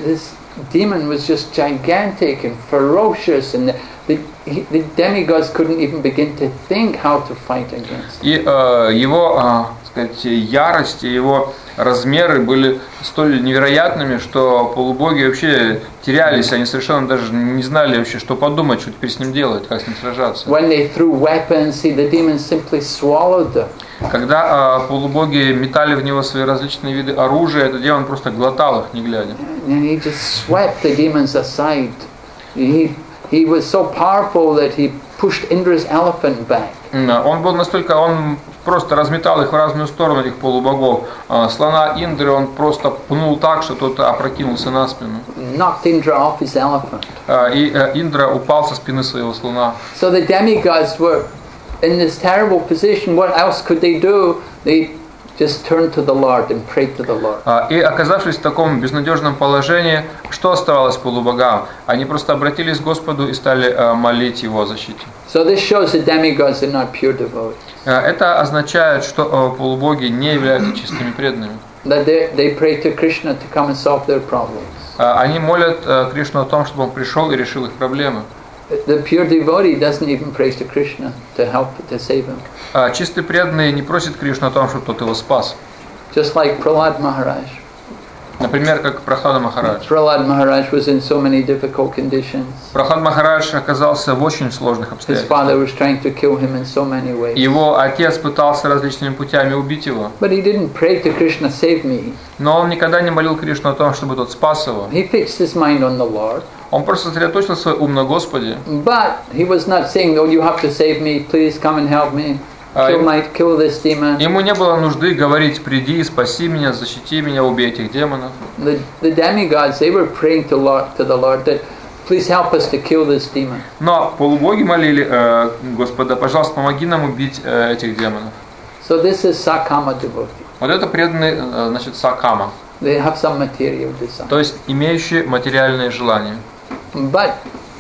demon was just gigantic and ferocious, and the, the, he, the demigods couldn't even begin to think how to fight against him. И э, его, э, сказать, ярость и его размеры были столь невероятными, что полубоги вообще терялись, они совершенно даже не знали вообще, что подумать, что теперь с ним делать, как с ним сражаться. When they threw weapons, see, the demons simply swallowed them. Когда э, полубоги метали в него свои различные виды оружия, этот демон просто глотал их, не глядя. And he just swept the demons aside. He, he was so powerful that he pushed Indra's elephant back. Он был настолько, он просто разметал их в разную сторону, этих полубогов. Слона Индры он просто пнул так, что тот опрокинулся на спину. Knocked Indra off his elephant. И Индра упал со спины своего слона. So the demigods were in this terrible position. What else could they do? They just turned to the Lord and prayed to the Lord. И оказавшись в таком безнадежном положении, что оставалось полубогам? Они просто обратились к Господу и стали молить Его о защите. So this shows the demigods are not pure devotees. Это означает, что полубоги не являются чистыми преданными. That they, they pray to Krishna to come and solve their problems. Они молят Кришну о том, чтобы он пришел и решил их проблемы. The pure devotee doesn't even pray to Krishna to help, to save him. Чистый преданный не просит Кришну о том, чтобы тот его спас. Just like Prahlad Maharaj. Например, как Прахлада Махарадж. Prahlad Maharaj was in so many difficult conditions. Прахлад Махарадж оказался в очень сложных His father обстоятельствах. was trying to kill him in so many ways. Его отец пытался различными путями убить его, But he didn't pray to Krishna, save me. но он никогда не молил Кришну о том, чтобы тот спас его. He fixed his mind on the Lord. Он просто сосредоточил свой ум на Господе. But he was not saying, oh, you have to save me, please come and help me. Kill, my, kill this demon. Ему не было нужды говорить: приди, спаси меня, защити меня, убей этих демонов. The, the demigods, they were praying to, Lord, to the Lord that, please help us to kill this demon. Но полубоги молили э, Господа: пожалуйста, помоги нам убить э, этих демонов. So this is Sakama devotee. Вот это преданный, э, значит, сакама, They have some material desire. то есть имеющие материальные желания. But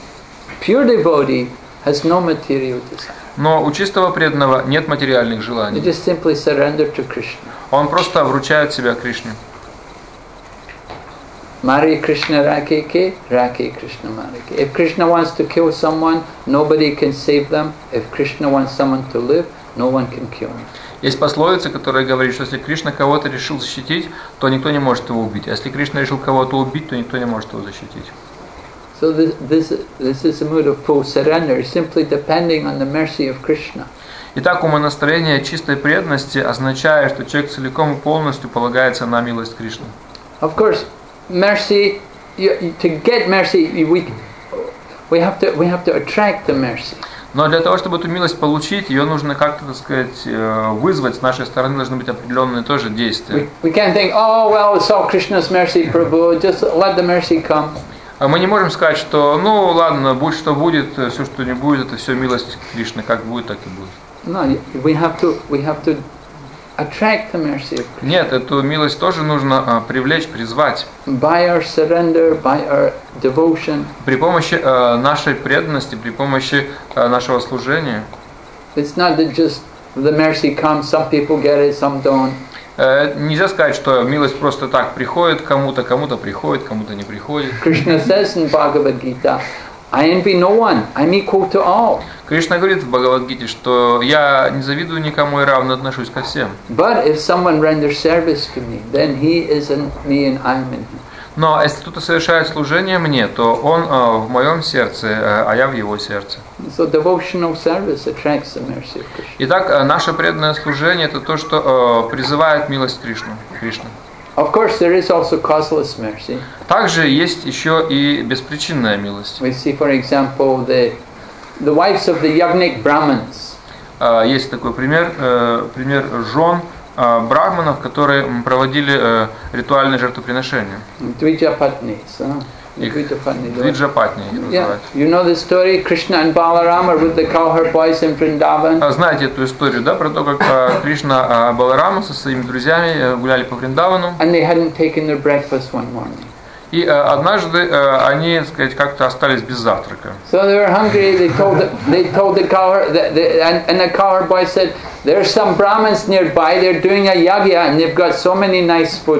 pure devotee has no material desire. Но у чистого преданного нет материальных They желаний. just simply surrender to Krishna. Он просто вручает себя Кришне. Mari Krishna Rakeke, Rake Krishna Marike. If Krishna wants to kill someone, nobody can save them. If Krishna wants someone to live, no one can kill him. Есть пословица, которая говорит, что если Кришна кого-то решил защитить, то никто не может его убить. А если Кришна решил кого-то убить, то никто не может его защитить. So this, this, this is a mood of full surrender, simply depending on the mercy of Krishna. Итак, умонастроение чистой преданности означает, что человек целиком и полностью полагается на милость Кришны. Of course, mercy, you, to get mercy, we, we, have to, we have to attract the mercy. Но для того, чтобы эту милость получить, ее нужно как-то, так сказать, вызвать. С нашей стороны должны быть определенные тоже действия. We, we can't think, oh, well, it's all Krishna's mercy, Prabhu, just let the mercy come. Мы не можем сказать, что, ну ладно, будь что будет, все, что не будет, это все милость Кришны, как будет, так и будет. No, we have to, we have to attract the mercy of Krishna. Нет, эту милость тоже нужно а, привлечь, призвать. By our surrender, by our devotion. При помощи а, нашей преданности, при помощи а, нашего служения. It's not that just the mercy comes, some people get it, some don't. Нельзя сказать, что милость просто так приходит кому-то, кому-то приходит, кому-то не приходит. Krishna says in Bhagavad Gita, I envy no one, I'm equal to all. Кришна говорит в Бхагавад-гите, что я не завидую никому и равно отношусь ко всем. But if someone renders service to me, then he is in me and I am in him. Но если кто-то совершает служение мне, то он э, в моем сердце, э, а я в его сердце. So devotional service attracts the mercy of Krishna. Итак, э, наше преданное служение – это то, что э, призывает милость Кришны. Кришны. Of course, there is also causeless mercy. Также есть еще и беспричинная милость. We see, for example, the the wives of the Yagnik Brahmins. Э, есть такой пример, э, пример жен брахманов, которые проводили ритуальные жертвоприношения. Dvijapatnis. Huh? Dvijapatni. Двиджапатни их называют. Yeah. You know the story? Krishna and Balaram are with the cowherd boys in Vrindavan. Знаете эту историю, да, про то, как Кришна Баларама со своими друзьями гуляли по Вриндавану. And they hadn't taken their breakfast one morning. И однажды они, так сказать, как-то остались без завтрака. So they were hungry. They told the, they told the cowherd, the, the, and, and the cowherd boy said, "There's some Brahmins nearby. They're doing a yagya, and they've got so many nice food."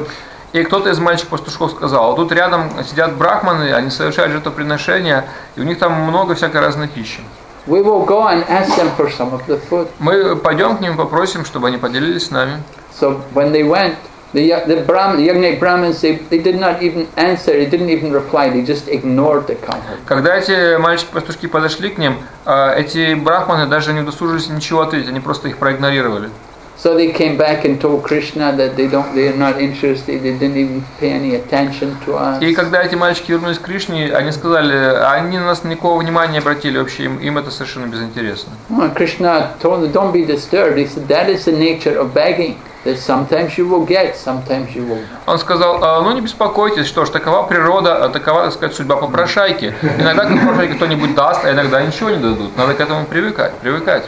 И кто-то из мальчиков-пастушков сказал: тут рядом сидят брахманы, они совершают жертвоприношения, и у них там много всякой разной пищи. We will go and ask them for some of the food. Мы пойдем к ним, попросим, чтобы они поделились с нами. So when they went, the the Brahmin, the young Brahmins, they, they did not even answer, they didn't even reply, they just ignored the cowherd. Когда эти мальчики-пастушки подошли к ним, эти брахманы даже не удосужились ничего ответить, они просто их проигнорировали. So they came back and told Krishna that they don't, they are not interested, they didn't even pay any attention to us. И когда эти мальчики вернулись к Кришне, они сказали, они на нас никакого внимания не обратили вообще, им, им это совершенно безинтересно. Well, Krishna told them, don't be disturbed. He said, that is the nature of begging. That sometimes you will get, sometimes you will not. Он сказал: ну не беспокойтесь, что ж, такова природа, такова, так сказать, судьба попрошайки. Иногда к попрошайке кто-нибудь даст, а иногда ничего не дадут. Надо к этому привыкать, привыкать.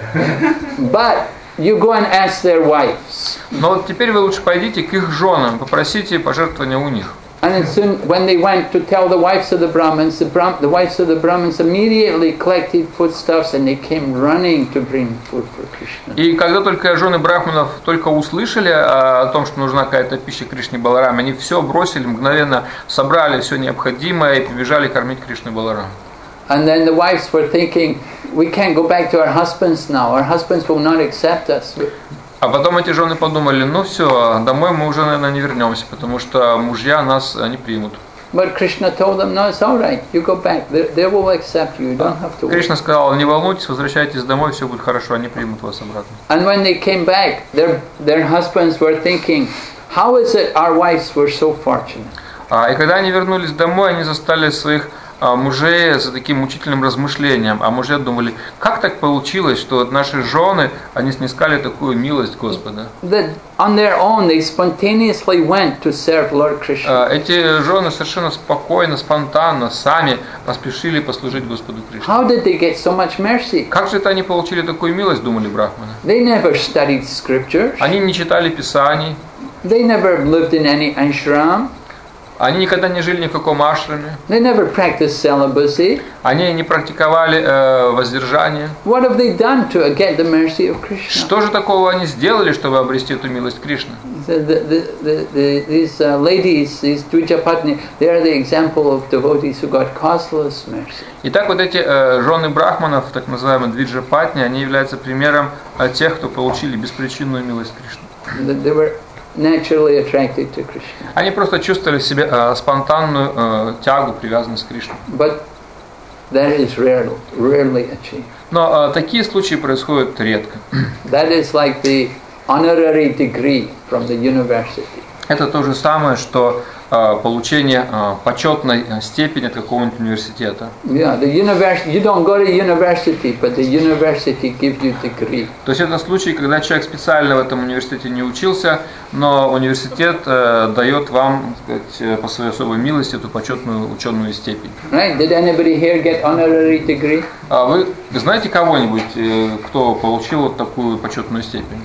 But you go and ask their wives. Но вот теперь вы лучше пойдите к их женам, попросите пожертвования у них. And then soon, when they went to tell the wives of the Brahmins, the, Brahm, the wives of the Brahmins immediately collected foodstuffs and they came running to bring food for Krishna. И когда только жены брахманов только услышали о том, что нужна какая-то пища Кришне Балараме, они все бросили, мгновенно собрали все необходимое и побежали кормить Кришну Баларам. And then the wives were thinking, we can't go back to our husbands now. Our husbands will not accept us. А потом эти жены подумали: ну все, домой мы уже, наверное, не вернемся, потому что мужья нас не примут. But Krishna told them, no, it's all right. You go back. They, they will accept you. You don't have to. Кришна сказал: не волнуйтесь, возвращайтесь домой, все будет хорошо, они примут вас обратно. And when they came back, their their husbands were thinking, how is it our wives were so fortunate? И когда они вернулись домой, они застали своих мужей за таким мучительным размышлением. А мужья думали: как так получилось, что вот наши жены, они снискали такую милость Господа? That on their own they spontaneously went to serve Lord Krishna. Эти жены совершенно спокойно, спонтанно, сами поспешили послужить Господу Кришне. How did they get so much mercy? Как же это они получили такую милость, думали брахманы? They never studied scriptures. Они не читали Писаний. They never lived in any ashram. Они никогда не жили ни в каком ашраме. They never practiced celibacy. Они не практиковали э, воздержание. What have they done to get the mercy of Krishna? Что же такого они сделали, чтобы обрести эту милость Кришны? The, the, the, the, these uh, ladies, these Dvijapatni, they are the example of devotees who got causeless mercy. Итак, вот эти э, жены брахманов, так называемые Двиджапатни, они являются примером э, тех, кто получили беспричинную милость Кришны. They, they were naturally attracted to Krishna. Они просто чувствовали в себе э, спонтанную э, тягу, привязанность к Кришне. But that is rarely, rarely achieved. Но э, такие случаи происходят редко. That is like the honorary degree from the university. Это то же самое, что э, получение э, почетной степени от какого-нибудь университета. Yeah, the university. You don't go to university, but the university gives you degree. То есть это случай, когда человек специально в этом университете не учился, но университет э, дает вам, так сказать, по своей особой милости эту почетную ученую степень. Right? Did anybody here get honorary degree? А вы знаете кого-нибудь, э, кто получил вот такую почетную степень?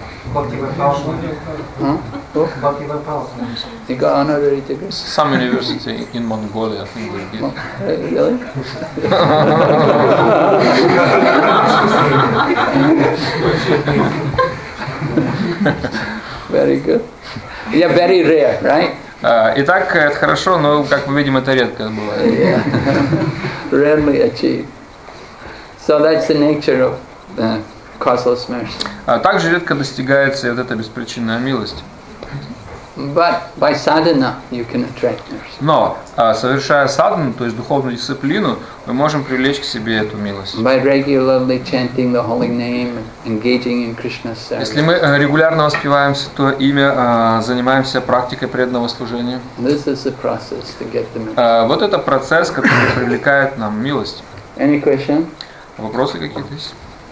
Huh? Oh, you got honorary degree? Some university in Mongolia, I think they give. Oh, really? Very good. Yeah, very rare, right? Итак, это хорошо, но, как мы видим, это редко бывает. Yeah. Rarely achieved. So that's the nature of uh, causeless mercy. Также редко достигается и вот эта беспричинная милость. But by sadhana you can attract mercy. Но, совершая садхану, то есть духовную дисциплину, мы можем привлечь к себе эту милость. By regularly chanting the holy name and engaging in Krishna's service. Если мы регулярно воспеваем Святое Имя, занимаемся практикой преданного служения, This is the process to get the mercy. вот это процесс, который привлекает нам милость. Any question? Вопросы какие-то есть?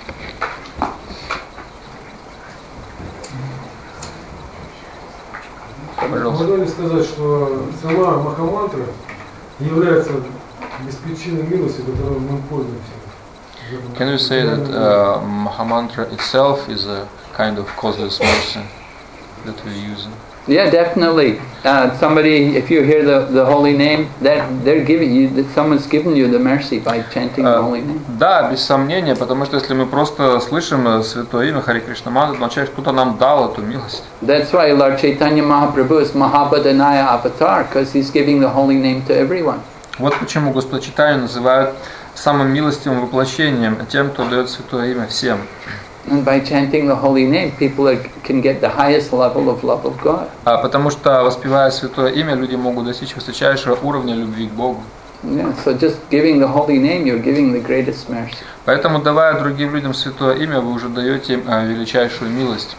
Можно ли сказать, что сама Махамантра является беспричинной милостью, которой мы пользуемся? Can you say that uh, Mahamantra itself is a kind of causeless mercy that we use? Yeah, definitely. Uh, somebody, if you hear the, the holy name, that they're giving you, that someone's given you the mercy by chanting the holy name. Да, без сомнения, потому что если мы просто слышим святое имя Харе Кришна Мантра, то означает, кто-то нам дал эту милость. That's why Lord Chaitanya Mahaprabhu is Mahabodhanaya Avatar, because he's giving the holy name to everyone. Вот почему Господа Чайтанью называют самым милостивым воплощением, тем, кто дает святое имя всем. And by chanting the holy name, people are, can get the highest level of love of God. А потому что, воспевая святое имя, люди могут достичь высочайшего уровня любви к Богу. Yeah, so just giving the holy name, you're giving the greatest mercy. Поэтому, давая другим людям святое имя, вы уже даете им величайшую милость.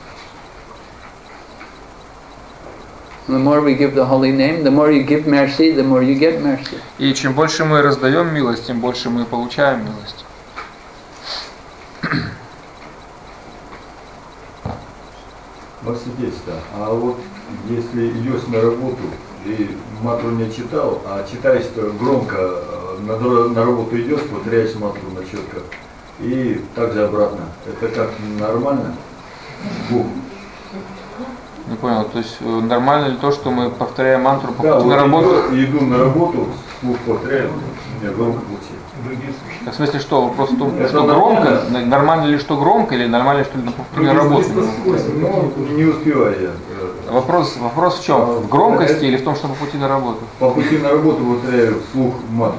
The more we give the holy name, the more you give mercy, the more you get mercy. И чем больше мы раздаем милость, тем больше мы получаем милость. Василий, а вот если идешь на работу и мантру не читал, а читаешь громко, на, на работу идешь, повторяешь мантру на четко, и также обратно, это как нормально? Бог. Не понял, то есть нормально ли то, что мы повторяем мантру по да, пути вот на работу? Иду, иду на работу, слух повторяю, у меня громко получается. В смысле что? Вопрос в том, это что громко? Нормально. нормально ли что громко или нормально что ли по пути на работу? Ну, не успеваю я. Вопрос, вопрос в чем? А, в громкости это... или в том, что по пути на работу? По пути на работу повторяю вслух мантру.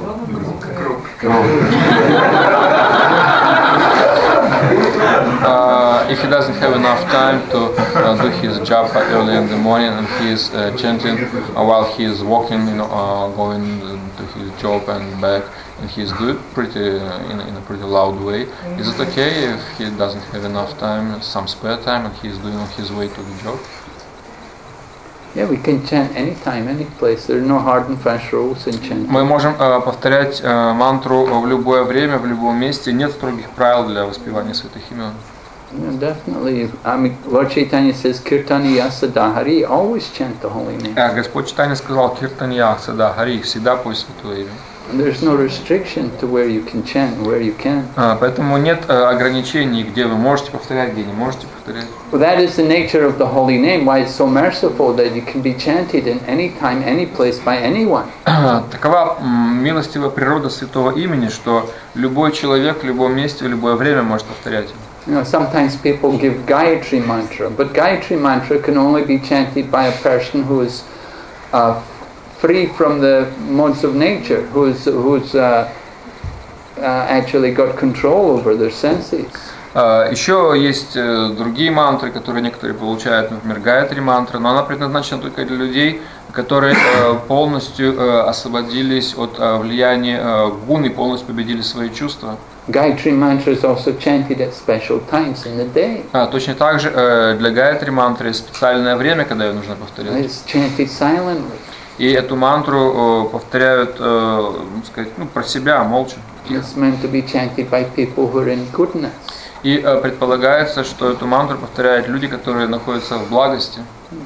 Uh, if he doesn't have enough time to uh, do his job early in the morning and he is uh, chanting uh, while he is walking, you know, uh, going to his job and back, and he is doing pretty uh, in, in a pretty loud way. Is it okay if he doesn't have enough time, some spare time, and he is doing on his way to the job? Yeah, we can chant anytime, any place. There are no hard and fast rules in chanting. Мы можем uh, повторять uh, мантру в любое время, в любом месте. Нет строгих правил для воспевания святых имен. Yeah, definitely. I mean, Lord Chaitanya says, Kirtaniya Sadahari, always chant the holy name. Uh, Господь Чайтанья сказал, Киртанья Садагари, всегда пой святое имя. And there's no restriction to where you can chant, where you can. Uh, поэтому нет uh, ограничений, где вы можете повторять, где не можете повторять. Well, that is the nature of the holy name, why it's so merciful that it can be chanted in any time, any place by anyone. Такова милостивая природа святого имени, что любой человек в любом месте, в любое время может повторять его. You know, sometimes people give Gayatri mantra, but Gayatri mantra can only be chanted by a person who is uh, free from the modes of nature, who's who's uh, uh, actually got control over their senses. Uh, еще есть uh, другие мантры, которые некоторые получают, например, Гайатри мантра, но она предназначена только для людей, которые uh, полностью uh, освободились от uh, влияния uh, гуны, полностью победили свои чувства. Gayatri mantra is also chanted at special times in the day. Uh, точно так же uh, для Гайатри мантры специальное время, когда ее нужно повторять. It's chanted silently. И эту мантру uh, повторяют, uh, сказать, ну, про себя, молча. It's meant to be chanted by people who are in goodness. И uh, предполагается, что эту мантру повторяют люди, которые находятся в благости.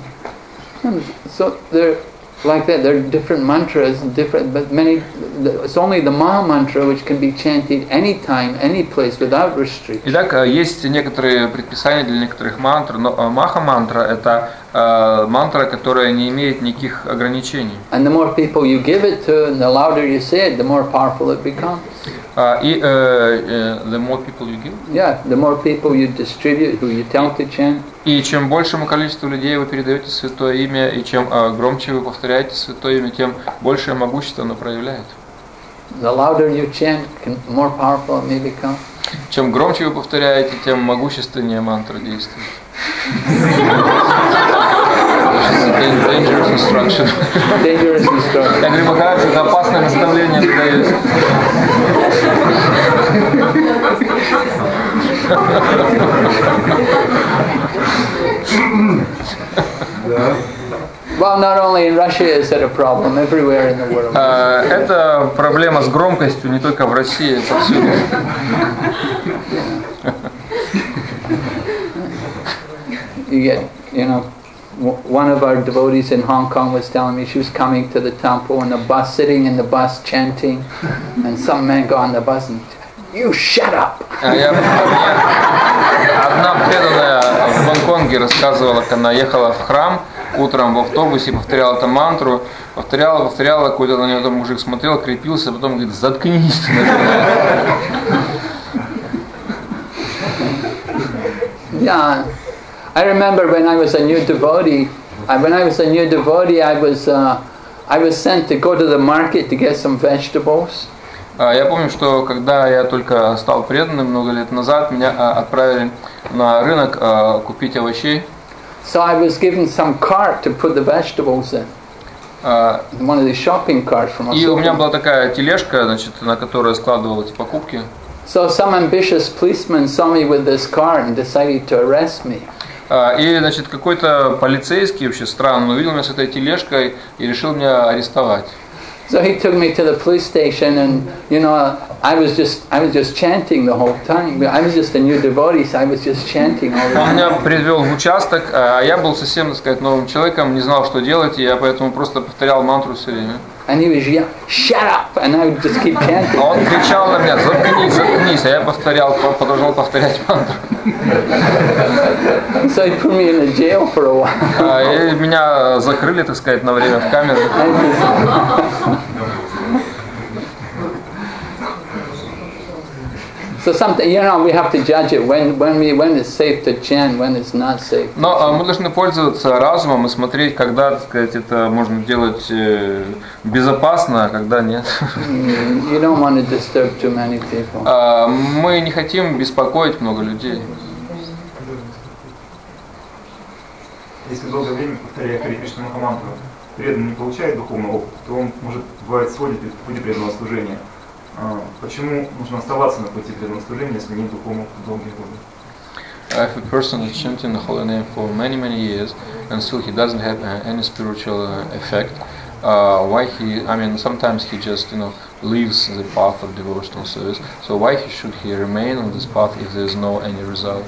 So they're like that. There are different mantras, different, but many. It's only the Maha mantra which can be chanted anytime, any place, without restriction. Итак, есть некоторые предписания для некоторых мантр, но Маха мантра это uh, мантра, которая не имеет никаких ограничений. And the more people you give it to, and the louder you say it, the more powerful it becomes. Uh, и uh, uh, the more people you give. Yeah, the more people you distribute, who you tell to chant. И чем большему количеству людей вы передаете святое имя, и чем uh, громче вы повторяете святое имя, тем большее могущество оно проявляет. The louder you chant, the more powerful it may become. Чем громче вы повторяете, тем могущественнее мантра действует. Dangerous instruction. Dangerous instruction. Я говорю, Махарадж, это опасное наставление ты даешь. Well, not only in Russia is that a problem, everywhere in the world. Uh, это проблема с громкостью не только в России, это повсюду. You get, you know, one of our devotees in Hong Kong was telling me she was coming to the temple in the bus, sitting in the bus chanting, and some man got on the bus and, "You shut up!" Одна преданная в Гонконге рассказывала, как она ехала в храм, утром в автобусе, повторял эту мантру, повторял, повторял, какой-то на него там мужик смотрел, крепился, потом говорит, заткнись. Yeah, I remember when I was a new devotee. I, when I was a new devotee, I was uh, I was sent to go to the market to get some vegetables. Я помню, что когда я только стал преданным много лет назад, меня отправили на рынок купить овощей. So I was given some cart to put the vegetables in. One of the shopping carts from. И у меня была такая тележка, значит, на которой я складывал эти покупки. So some ambitious policeman saw me with this cart and decided to arrest me. И, значит, какой-то полицейский, вообще странно, увидел меня с этой тележкой и решил меня арестовать. So he took me to the police station, and you know, I was just, I was just chanting the whole time. I was just a new devotee, so I was just chanting all the time. Он меня привел в участок, а я был совсем, так сказать, новым человеком, не знал, что делать, и я поэтому просто повторял мантру все время. And he was yelling, "Shut up!" and I would just keep chanting. Он кричал на меня, заткнись, заткнись, а я повторял, продолжал повторять мантру. So he put me in a jail for a while. И меня закрыли, так сказать, на время в камеру. So something, you know, we have to judge it when when we when it's safe to chant, when it's not safe. Но мы должны пользоваться разумом и смотреть, когда, так сказать, это можно делать безопасно, а когда нет. You don't want to disturb too many people. Мы не хотим беспокоить много людей. Если долгое время, повторяя Харе Кришна Махамантру, преданный не получает духовного опыта, то он может, бывает, сводит в пути преданного служения. Почему нужно оставаться на пути преданного служения, если нет духовного опыта долгие годы? If a person is chanting the holy name for many many years and still he doesn't have uh, any spiritual uh, effect, uh, why he? I mean, sometimes he just you know leaves the path of devotional service. So why he should he remain on this path if there is no any result?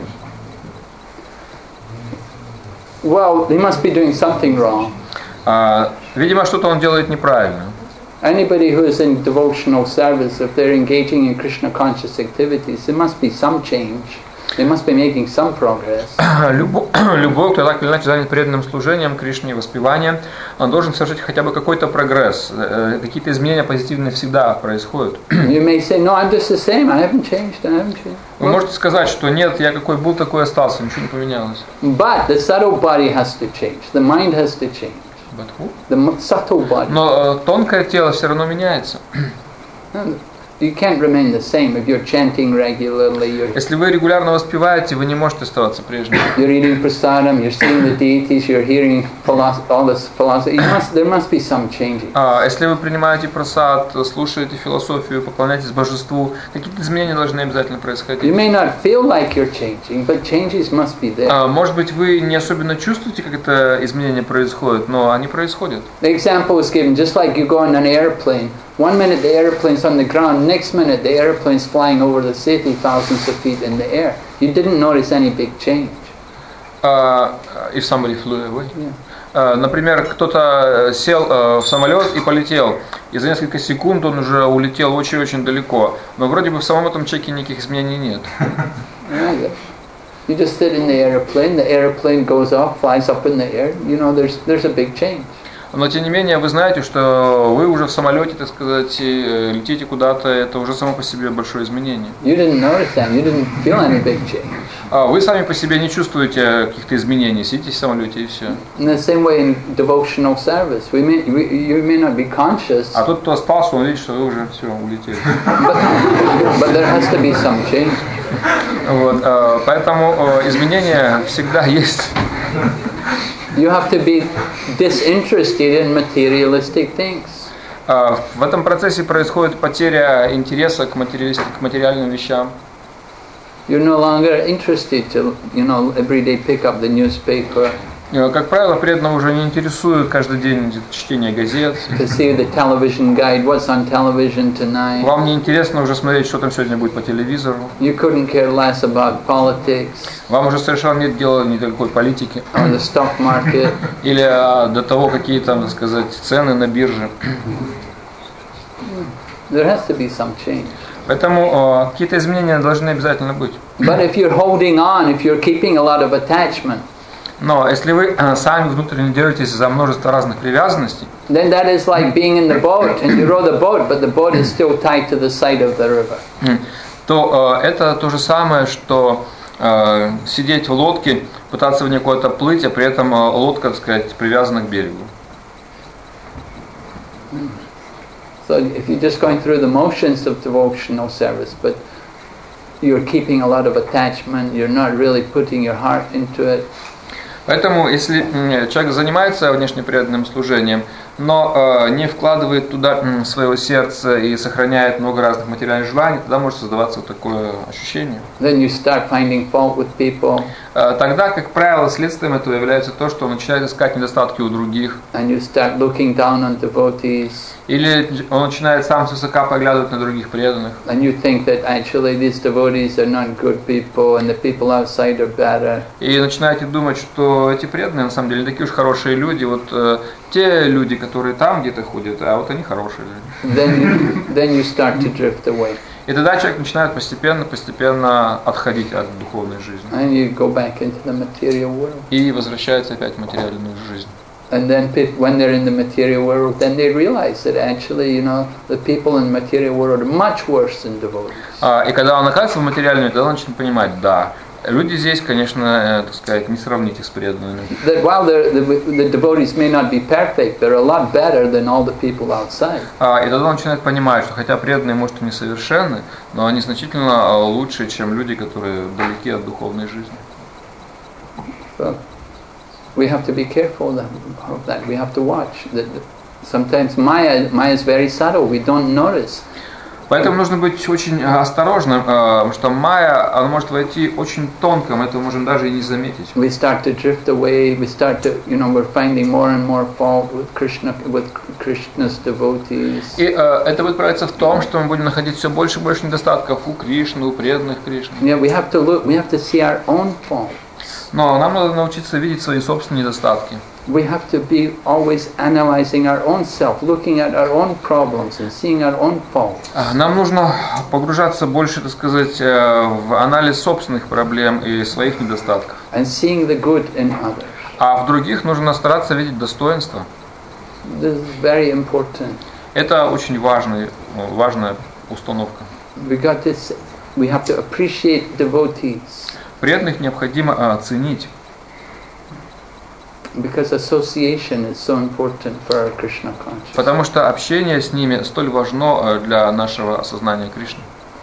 Well, he must be doing something wrong. Uh, видимо, что-то он делает неправильно. Anybody who is in devotional service, if they're engaging in Krishna conscious activities, there must be some change. They must be making some progress. Любой, кто так или иначе занят преданным служением Кришне и воспеванием, он должен совершить хотя бы какой-то прогресс. Какие-то изменения позитивные всегда происходят. You may say, no, I'm just the same. I haven't changed. I haven't changed. Вы можете сказать, что нет, я какой был, такой остался, ничего не поменялось. But the subtle body has to change. The mind has to change. But who? The subtle body. Но тонкое тело все равно меняется. You can't remain the same if you're chanting regularly. You're, Если вы регулярно воспеваете, вы не можете оставаться прежним. You're eating prasadam, you're seeing the deities, you're hearing philosophy, all this philosophy. You must, there must be some changing. А, если вы принимаете прасад, слушаете философию, поклоняетесь божеству, какие-то изменения должны обязательно происходить. You may not feel like you're changing, but changes must be there. А, может быть, вы не особенно чувствуете, как это изменение происходит, но они происходят. The example is given just like you go on an airplane. One minute the airplane's on the ground, next minute the airplane's flying over the city thousands of feet in the air. You didn't notice any big change. Uh, if somebody flew away. Yeah. Uh, например, кто-то сел uh, в самолет и полетел, и за несколько секунд он уже улетел очень-очень далеко. Но вроде бы в самом этом чеке никаких изменений нет. Yeah, you just sit in the airplane, the airplane goes off, flies up in the air. You know, there's there's a big change. Но тем не менее вы знаете, что вы уже в самолете, так сказать, летите куда-то, это уже само по себе большое изменение. You didn't notice that. You didn't feel any big change. Вы сами по себе не чувствуете каких-то изменений, сидите в самолете и все. In the same way in devotional service, we may we, you may not be conscious. А тот, кто остался, он видит, что вы уже все улетели. But, but there has to be some change. Вот, поэтому изменения всегда есть. You have to be disinterested in materialistic things. В этом процессе происходит потеря интереса к, к материальным вещам. You're no longer interested to, you know, every day pick up the newspaper. Как правило, преданного уже не интересует каждый день чтение газет. To see the television guide, what's on television tonight. Вам не интересно уже смотреть, что там сегодня будет по телевизору. You couldn't care less about politics. Вам уже совершенно нет дела ни до какой политики. Or the stock market. Или до того, какие там, так сказать, цены на бирже. There has to be some change. Поэтому какие-то изменения должны обязательно быть. But if you're holding on, if you're keeping a lot of attachment. Но если вы э, сами внутренне держитесь за множество разных привязанностей, then that is like being in the boat and you row the boat, but the boat is still tied to the side of the river. то э, это то же самое, что э, сидеть в лодке, пытаться в ней куда-то плыть, а при этом э, лодка, так сказать, привязана к берегу. So if you're just going through the motions of devotional service, but you're keeping a lot of attachment, you're not really putting your heart into it. Поэтому, если человек занимается внешне преданным служением, но э, не вкладывает туда м, своего сердца и сохраняет много разных материальных желаний, тогда может создаваться вот такое ощущение. Then you start finding fault with people. Э, тогда, как правило, следствием этого является то, что он начинает искать недостатки у других. And you start looking down on devotees. Или он начинает сам свысока поглядывать на других преданных. And you think that actually these devotees are not good people and the people outside are better. И начинаете думать, что эти преданные на самом деле не такие уж хорошие люди. Вот э, те люди, которые там где-то ходят, а вот они хорошие люди. Then you, then you start to drift away. И тогда человек начинает постепенно, постепенно отходить от духовной жизни. And you go back into the material world. И возвращается опять в материальную жизнь. And then people, when they're in the material world, then they realize that actually, you know, the people in the material world are much worse than devotees. А, и когда он оказывается в материальном, тогда он начинает понимать, да, люди здесь, конечно, э, так сказать, не сравнить их с преданными. That while the, the devotees may not be perfect, they're a lot better than all the people outside. А, и тогда он начинает понимать, что хотя преданные, может, и несовершенны, но они значительно лучше, чем люди, которые далеки от духовной жизни. So, we have to be careful of that. We have to watch. That sometimes Maya, Maya is very subtle. We don't notice. Поэтому нужно быть очень осторожным, потому что майя, она может войти очень тонко, мы этого можем даже и не заметить. We start to drift away. We start to, you know, we're finding more and more fault with Krishna, with Krishna's devotees. И э, это будет проявляться в том, что мы будем находить все больше и больше недостатков у Кришны, у преданных Кришны. Yeah, we have to look. We have to see our own fault. Но нам надо научиться видеть свои собственные недостатки. We have to be always analyzing our own self, looking at our own problems and seeing our own faults. Нам нужно погружаться больше, так сказать, в анализ собственных проблем и своих недостатков. And seeing the good in others. А в других нужно стараться видеть достоинства. This is very important. Это очень важный, важная установка. We got to, we have to appreciate devotees. Преданных необходимо ценить. Because association is so important for our Krishna consciousness. Потому что общение с ними столь важно для нашего осознания Кришны.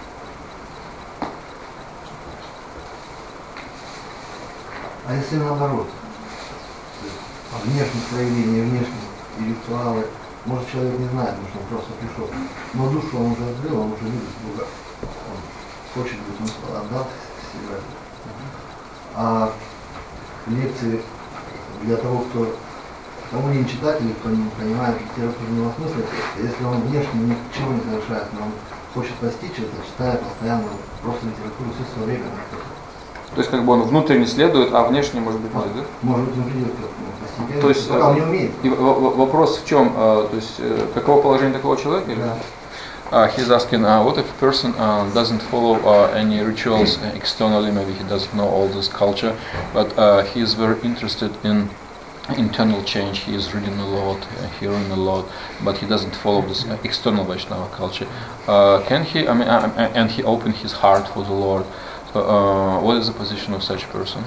А если наоборот, внешние проявления, внешние ритуалы, может человек не знает, потому что он просто пришел, но душу он уже открыл, он уже любит Бога, он хочет быть, он отдал себя. А лекции для того, кто кому не читатель, кто не понимает литературного смысла, если он внешне ничего не совершает, но он хочет постичь это, читая постоянно просто литературу все свое время. То есть как бы он внутренне следует, а внешне может быть нет, да? Может быть, он придет постепенно, то есть, пока он не умеет. И вопрос в чем? То есть каково положение такого человека? Да. Uh, he's asking, uh, what if a person uh, doesn't follow uh, any rituals uh, externally, maybe he doesn't know all this culture, but uh, he is very interested in internal change, he is reading a lot, uh, hearing a lot, but he doesn't follow this uh, external Vaishnava culture. Uh, can he, I mean, uh, and he opened his heart for the Lord, so uh, what is the position of such a person?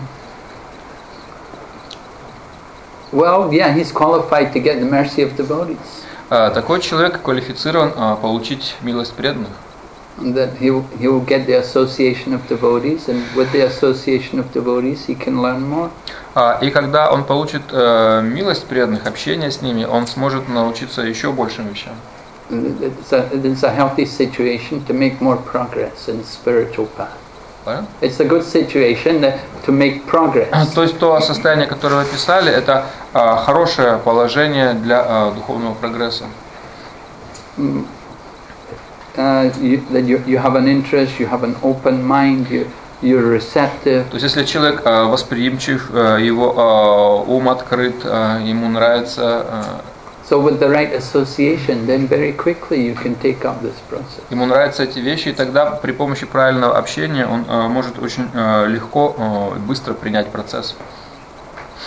Well, yeah, he's qualified to get the mercy of devotees. Uh, такой человек квалифицирован uh, получить милость преданных. That he will, he will get the association of devotees, and with the association of devotees, he can learn more. Uh, и когда он получит uh, милость преданных, общение с ними, он сможет научиться еще большим вещам. It's a, it's a healthy situation to make more progress in the spiritual path. Правильно? It's a good situation that, to make progress. То есть то состояние, которое вы описали, это uh, хорошее положение для uh, духовного прогресса. Mm. Uh, you, that you, you have an interest, you have an open mind, you, you're receptive. То есть если человек uh, восприимчив, uh, его uh, ум открыт, uh, ему нравится. Uh, So with the right association, then very quickly you can take up this process. Ему нравятся эти вещи, и тогда при помощи правильного общения он uh, может очень uh, легко и uh, быстро принять процесс.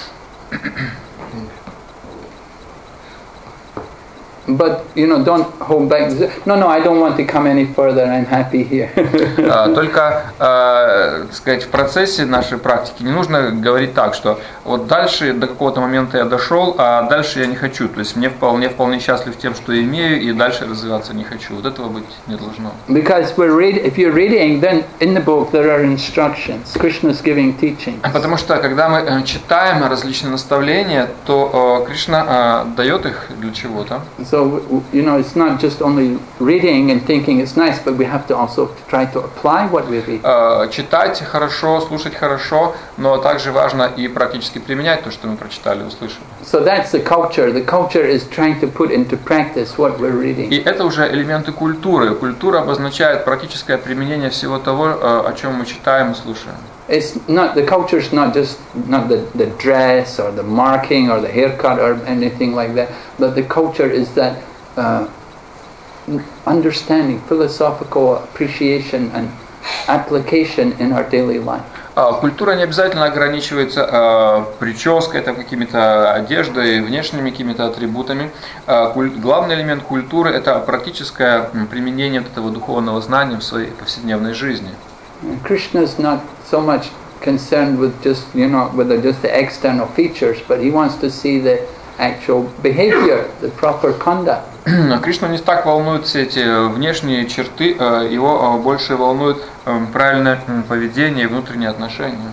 But, you know, don't hold back. No, no, I don't want to come any further. I'm happy here. Только, э, так сказать, в процессе нашей практики не нужно говорить так, что вот дальше до какого-то момента я дошел, а дальше я не хочу. То есть мне вполне, вполне счастлив тем, что имею, и дальше развиваться не хочу. Вот этого быть не должно. Because we're read, if you're reading, then in the book there are instructions. Krishna's giving teachings. Потому что когда мы читаем различные наставления, то Кришна э, дает их для чего-то. So, you know, it's not just only reading and thinking it's nice, but we have to also try to apply what we read. Uh, читать хорошо, слушать хорошо, но также важно и практически применять то, что мы прочитали, услышали. So that's the culture. The culture is trying to put into practice what we're reading. И это уже элементы культуры. Культура обозначает практическое применение всего того, о чем мы читаем и слушаем. It's not, the culture is not just not the, the dress or the marking or the haircut or anything like that, but the culture is that uh, understanding, philosophical appreciation and application in our daily life. Культура не обязательно ограничивается э, прической, там, какими-то одеждой, внешними какими-то атрибутами. Э, куль... Главный элемент культуры – это практическое применение вот этого духовного знания в своей повседневной жизни. Krishna is not so much concerned with just, you know, with the, just the external features, but he wants to see the actual behavior, the proper conduct. Кришну не так волнуют все эти внешние черты, его больше волнует правильное поведение и внутренние отношения.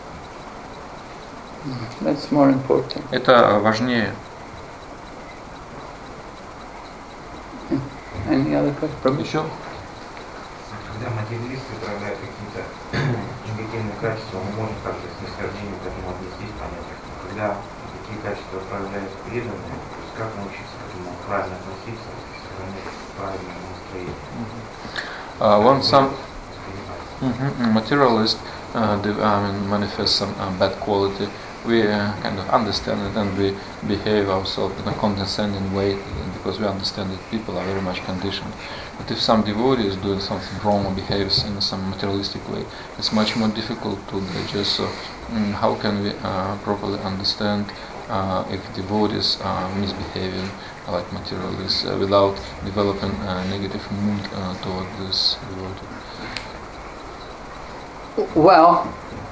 That's more important. Это важнее. Any other questions? Еще? Когда материалисты проявляют какие-то негативные качества, мы можем также с снисхождением к этому отнестись, понятно. Когда такие качества проявляют преданные, то есть как научиться к этому правильно относиться, сохранять правильное настроение. Uh, when some mm-hmm, materialist uh, de- I mean, manifests some uh, bad quality, we uh, kind of understand it and we behave ourselves in a condescending way because we understand that people are very much conditioned. But if some devotee is doing something wrong or behaves in some materialistic way, it's much more difficult to digest. So um, how can we uh, properly understand uh, if devotees are misbehaving like materialists uh, without developing a negative mood uh, toward this devotee? Well,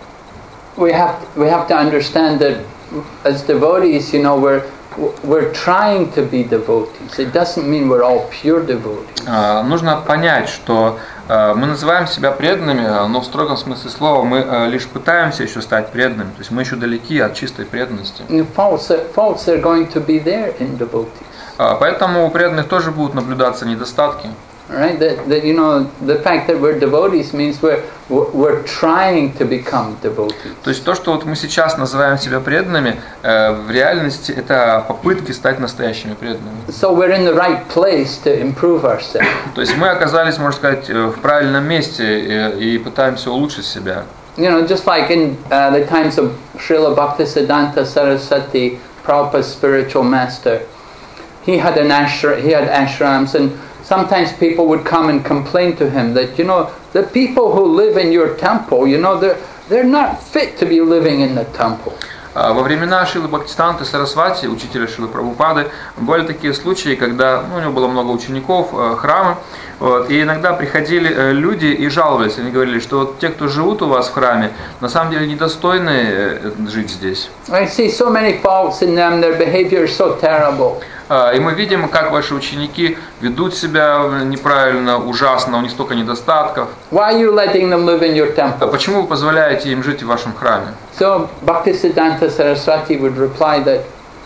we have we have to understand that as devotees, you know, we're we're trying to be devotees. It doesn't mean we're all pure devotees. Uh, нужно понять, что uh, мы называем себя преданными, но в строгом смысле слова мы uh, лишь пытаемся еще стать преданными. То есть мы еще далеки от чистой преданности. Faults, faults are going to be there in devotees. Uh, поэтому у преданных тоже будут наблюдаться недостатки. Right, that, that you know, the fact that we're devotees means we're we're trying to become devotees. То есть то, что вот мы сейчас называем себя преданными, э, в реальности это попытки стать настоящими преданными. So we're in the right place to improve ourselves. То есть мы оказались, можно сказать, в правильном месте и, и пытаемся улучшить себя. You know, just like in uh, the times of Srila Bhaktisiddhanta Saraswati, Prabhupada's spiritual master, he had an ashram, he had ashrams, and sometimes people would come and complain to him that, you know, the people who live in your temple, you know, they're, they're not fit to be living in the temple. Во времена Шрилы Бхактисиданты Сарасвати, учителя Шрилы Прабхупады, были такие случаи, когда ну, у него было много учеников, храма, вот, и иногда приходили люди и жаловались, они говорили, что вот те, кто живут у вас в храме, на самом деле недостойны жить здесь. I see so many faults in them, their behavior is so terrible. И мы видим, как ваши ученики ведут себя неправильно, ужасно, у них столько недостатков. Why are you letting them live in your temple? А почему вы позволяете им жить в вашем храме? So Bhaktisiddhanta Saraswati would reply that,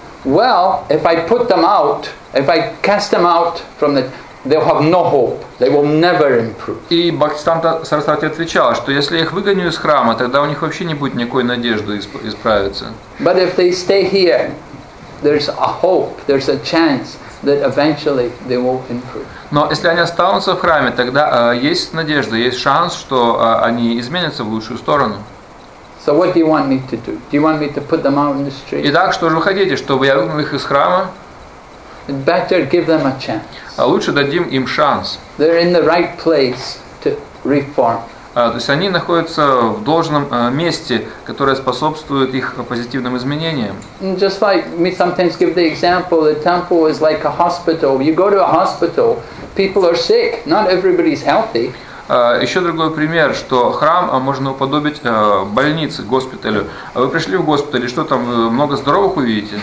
well, if I put them out, if I cast them out from the, they'll have no hope. They will never improve. И Бхактисиданта Сарасвати отвечала, что если я их выгоню из храма, тогда у них вообще не будет никакой надежды исправиться. But if they stay here, there's a hope, there's a chance that eventually they will improve. Но если они останутся в храме, тогда э, есть надежда, есть шанс, что э, они изменятся в лучшую сторону. So what do you want me to do? Do you want me to put them out in the street? Итак, что же вы хотите, чтобы я выгнал их из храма? It's better give them a chance. А лучше дадим им шанс. They're in the right place to reform. То есть они находятся в должном месте, которое способствует их позитивным изменениям. Just like we sometimes give the example, the temple is like a hospital. You go to a hospital, people are sick, not everybody's healthy. Еще другой пример, что храм можно уподобить больнице, госпиталю. Вы пришли в госпиталь, и что там, много здоровых увидите?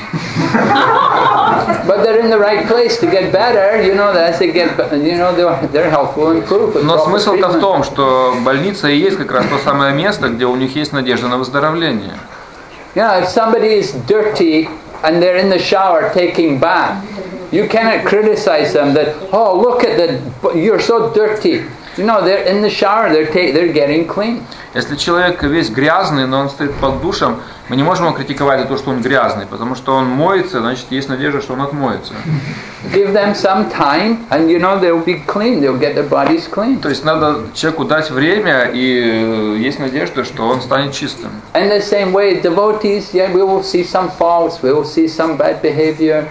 But they're in the right place to get better, you know, as they get, you know, their, their health will improve. Но смысл-то в том, что больница и есть как раз то самое место, где у них есть надежда на выздоровление. Yeah, if somebody is dirty and they're in the shower taking bath, you cannot criticize them that, oh, look at the, you're so dirty. You know, they're in the shower, they're ta- they're getting clean. Если человек весь грязный, но он стоит под душем, мы не можем его критиковать за то, что он грязный, потому что он моется, значит, есть надежда, что он отмоется. Give them some time, and you know they'll be clean. They'll get their bodies clean. То есть надо человеку дать время, и есть надежда, что он станет чистым. And the same way, devotees, yeah, we will see some faults, we will see some bad behavior.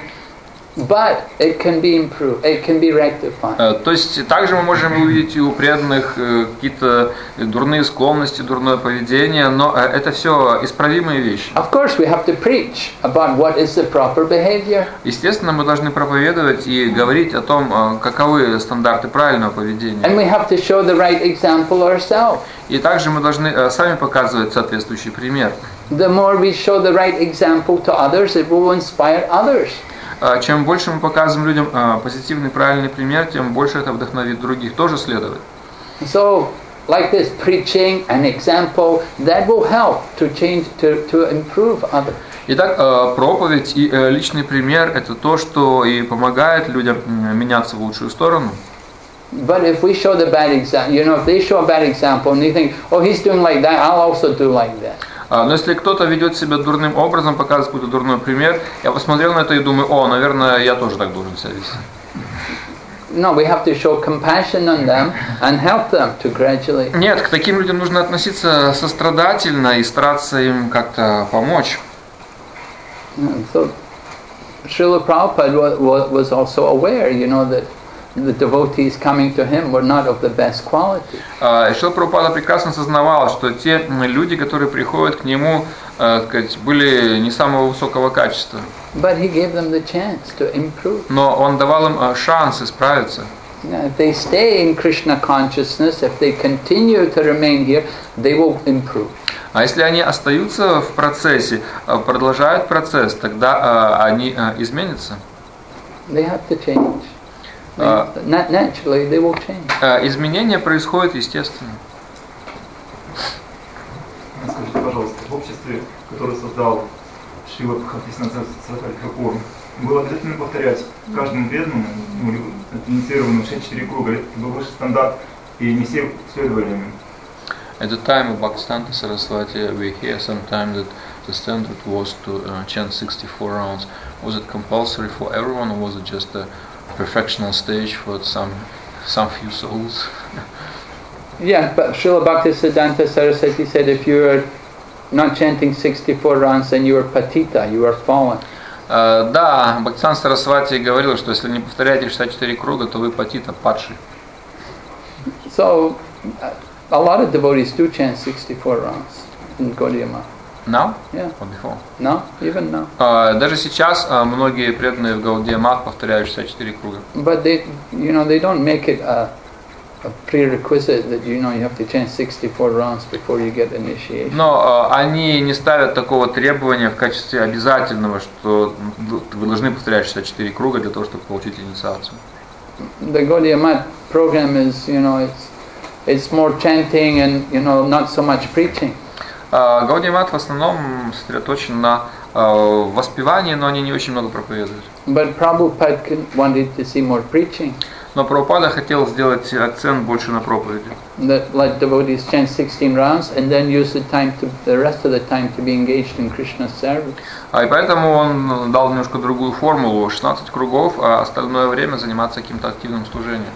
But it can be improved, it can be rectified. То есть также мы можем увидеть и у преданных какие-то дурные склонности, дурное поведение, но это все исправимые вещи. Of course, we have to preach about what is the proper behavior. Естественно, мы должны проповедовать и говорить о том, каковы стандарты правильного поведения. And we have to show the right example ourselves. И также мы должны сами показывать соответствующий пример. The more we show the right example to others, it will inspire others. Чем больше мы показываем людям позитивный, правильный пример, тем больше это вдохновит других тоже следовать. So, like this, preaching and example, that will help to change, to, to improve others. Итак, проповедь и личный пример – это то, что и помогает людям меняться в лучшую сторону. But if we show the bad example, you know, if they show a bad example and they think, oh, he's doing like that, I'll also do like that. Но если кто-то ведет себя дурным образом, показывает какой-то дурной пример, я посмотрел на это и думаю, о, наверное, я тоже так должен себя вести. No, we have to show compassion on them and help them to gradually. Нет, к таким людям нужно относиться сострадательно и стараться им как-то помочь. So, Srila Prabhupada was also aware, you know, that the devotees coming to him were not of the best quality. Шрила Прабхупада прекрасно сознавал, что те люди, которые приходят к нему, сказать, были не самого высокого качества. But he gave them the chance to improve. Но он давал им шанс исправиться. If they stay in Krishna consciousness, if they continue to remain here, they will improve. А если они остаются в процессе, продолжают процесс, тогда они изменятся. They have to change. Uh, naturally, they will change. Изменения происходят естественно. Скажите, пожалуйста, в обществе, которое создал Шрила Бхактисиданта Сарасвати Тхакур, было обязательно повторять каждому преданному, ну, инициированному шесть четыре круга, это был высший стандарт, и не все следовали ему. At the time of Bhaktisiddhanta Saraswati, we hear sometimes that the standard was to uh, chant sixty-four rounds. Was it compulsory for everyone, or was it just a perfectional stage for some some few souls? Yeah, but Srila Bhaktisiddhanta Saraswati said if you are not chanting sixty-four rounds, then you are patita, you are fallen. Uh, да, Бхактисиданта Сарасвати говорил, что если не повторяете шестьдесят четыре круга, то вы патита, падший. So, a lot of devotees do chant sixty-four rounds in Gaudiya Math. Now? Yeah. Or before? No, even now. Uh, даже сейчас uh, многие преданные в Гаудия Мат повторяют шестьдесят четыре круга. But they, you know, they don't make it a, a prerequisite that you know you have to chant sixty-four rounds before you get initiation. Но uh, они не ставят такого требования в качестве обязательного, что вы должны повторять шестьдесят четыре круга для того, чтобы получить инициацию. The Gaudiya Math program is, you know, it's it's more chanting and, you know, not so much preaching. Гаудия Мат в основном сосредоточен на uh, воспевании, но они не очень много проповедуют. But Prabhupada wanted to see more preaching. Но Прабхупада хотел сделать акцент больше на проповеди. That let devotees chant sixteen rounds and then use the time to the rest of the time to be engaged in Krishna's service. А и поэтому он дал немножко другую формулу: шестнадцать кругов, а остальное время заниматься каким-то активным служением.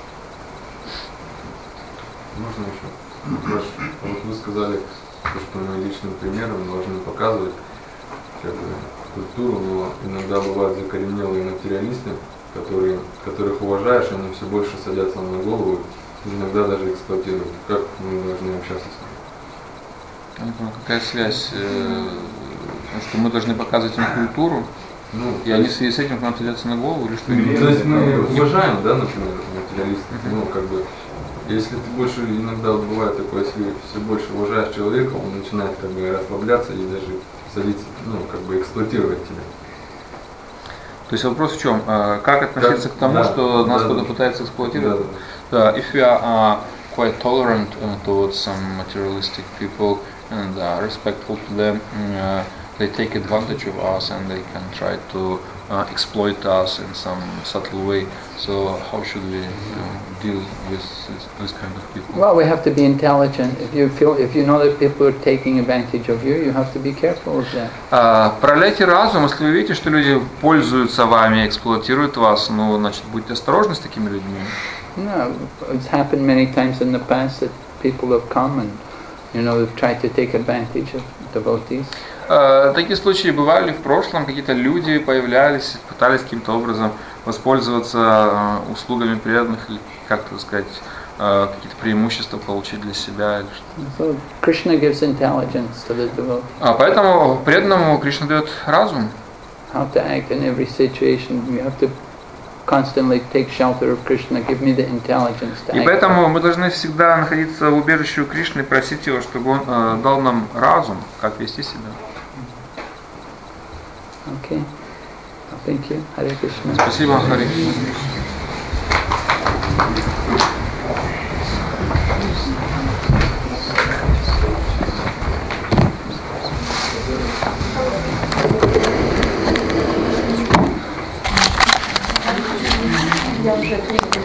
Можно еще? Вот вы сказали, что мы личным примером должны показывать как бы, культуру, но иногда бывают закоренелые материалисты, которые, которых уважаешь, они все больше садятся на голову иногда даже эксплуатируют. Как мы должны общаться с ними? Я не понял, какая связь? Э, что мы должны показывать им культуру, ну, и они в связи с этим к нам садятся на голову, или что? Ну, то есть мы уважаем, да, например, материалистов, uh-huh. ну, как бы, если ты больше, иногда вот бывает такое, если все больше уважаешь человека, он начинает как бы расслабляться и даже садиться, ну, как бы эксплуатировать тебя. То есть вопрос в чем? Как относиться как, к тому, да, что нас да, кто-то да. пытается эксплуатировать? Да, да. If we are uh, quite tolerant uh, towards some materialistic people and uh, respectful to them, uh, they take advantage of us and they can try to uh, exploit us in some subtle way. So how should we uh, deal with this, this kind of people? Well, we have to be intelligent. If you feel, if you know that people are taking advantage of you, you have to be careful of that. Uh, проявляйте разум, если вы видите, что люди пользуются вами, эксплуатируют вас, ну, значит, будьте осторожны с такими людьми. No, it's happened many times in the past that people have come and, you know, they've tried to take advantage of devotees. Uh, такие случаи бывали в прошлом, какие-то люди появлялись, пытались каким-то образом воспользоваться uh, услугами преданных или, как-то сказать, uh, какие-то преимущества получить для себя или что-то. So Krishna gives intelligence to the devotee. А поэтому преданному Кришна дает разум. How to act in every situation. You have to constantly take shelter of Krishna. Give me the intelligence to act. И поэтому мы должны всегда находиться в убежище у Кришны и просить его, чтобы он uh, дал нам разум, как вести себя. Okay. Thank you. Hare Krishna. Спасибо, Харе Кришна. Я уже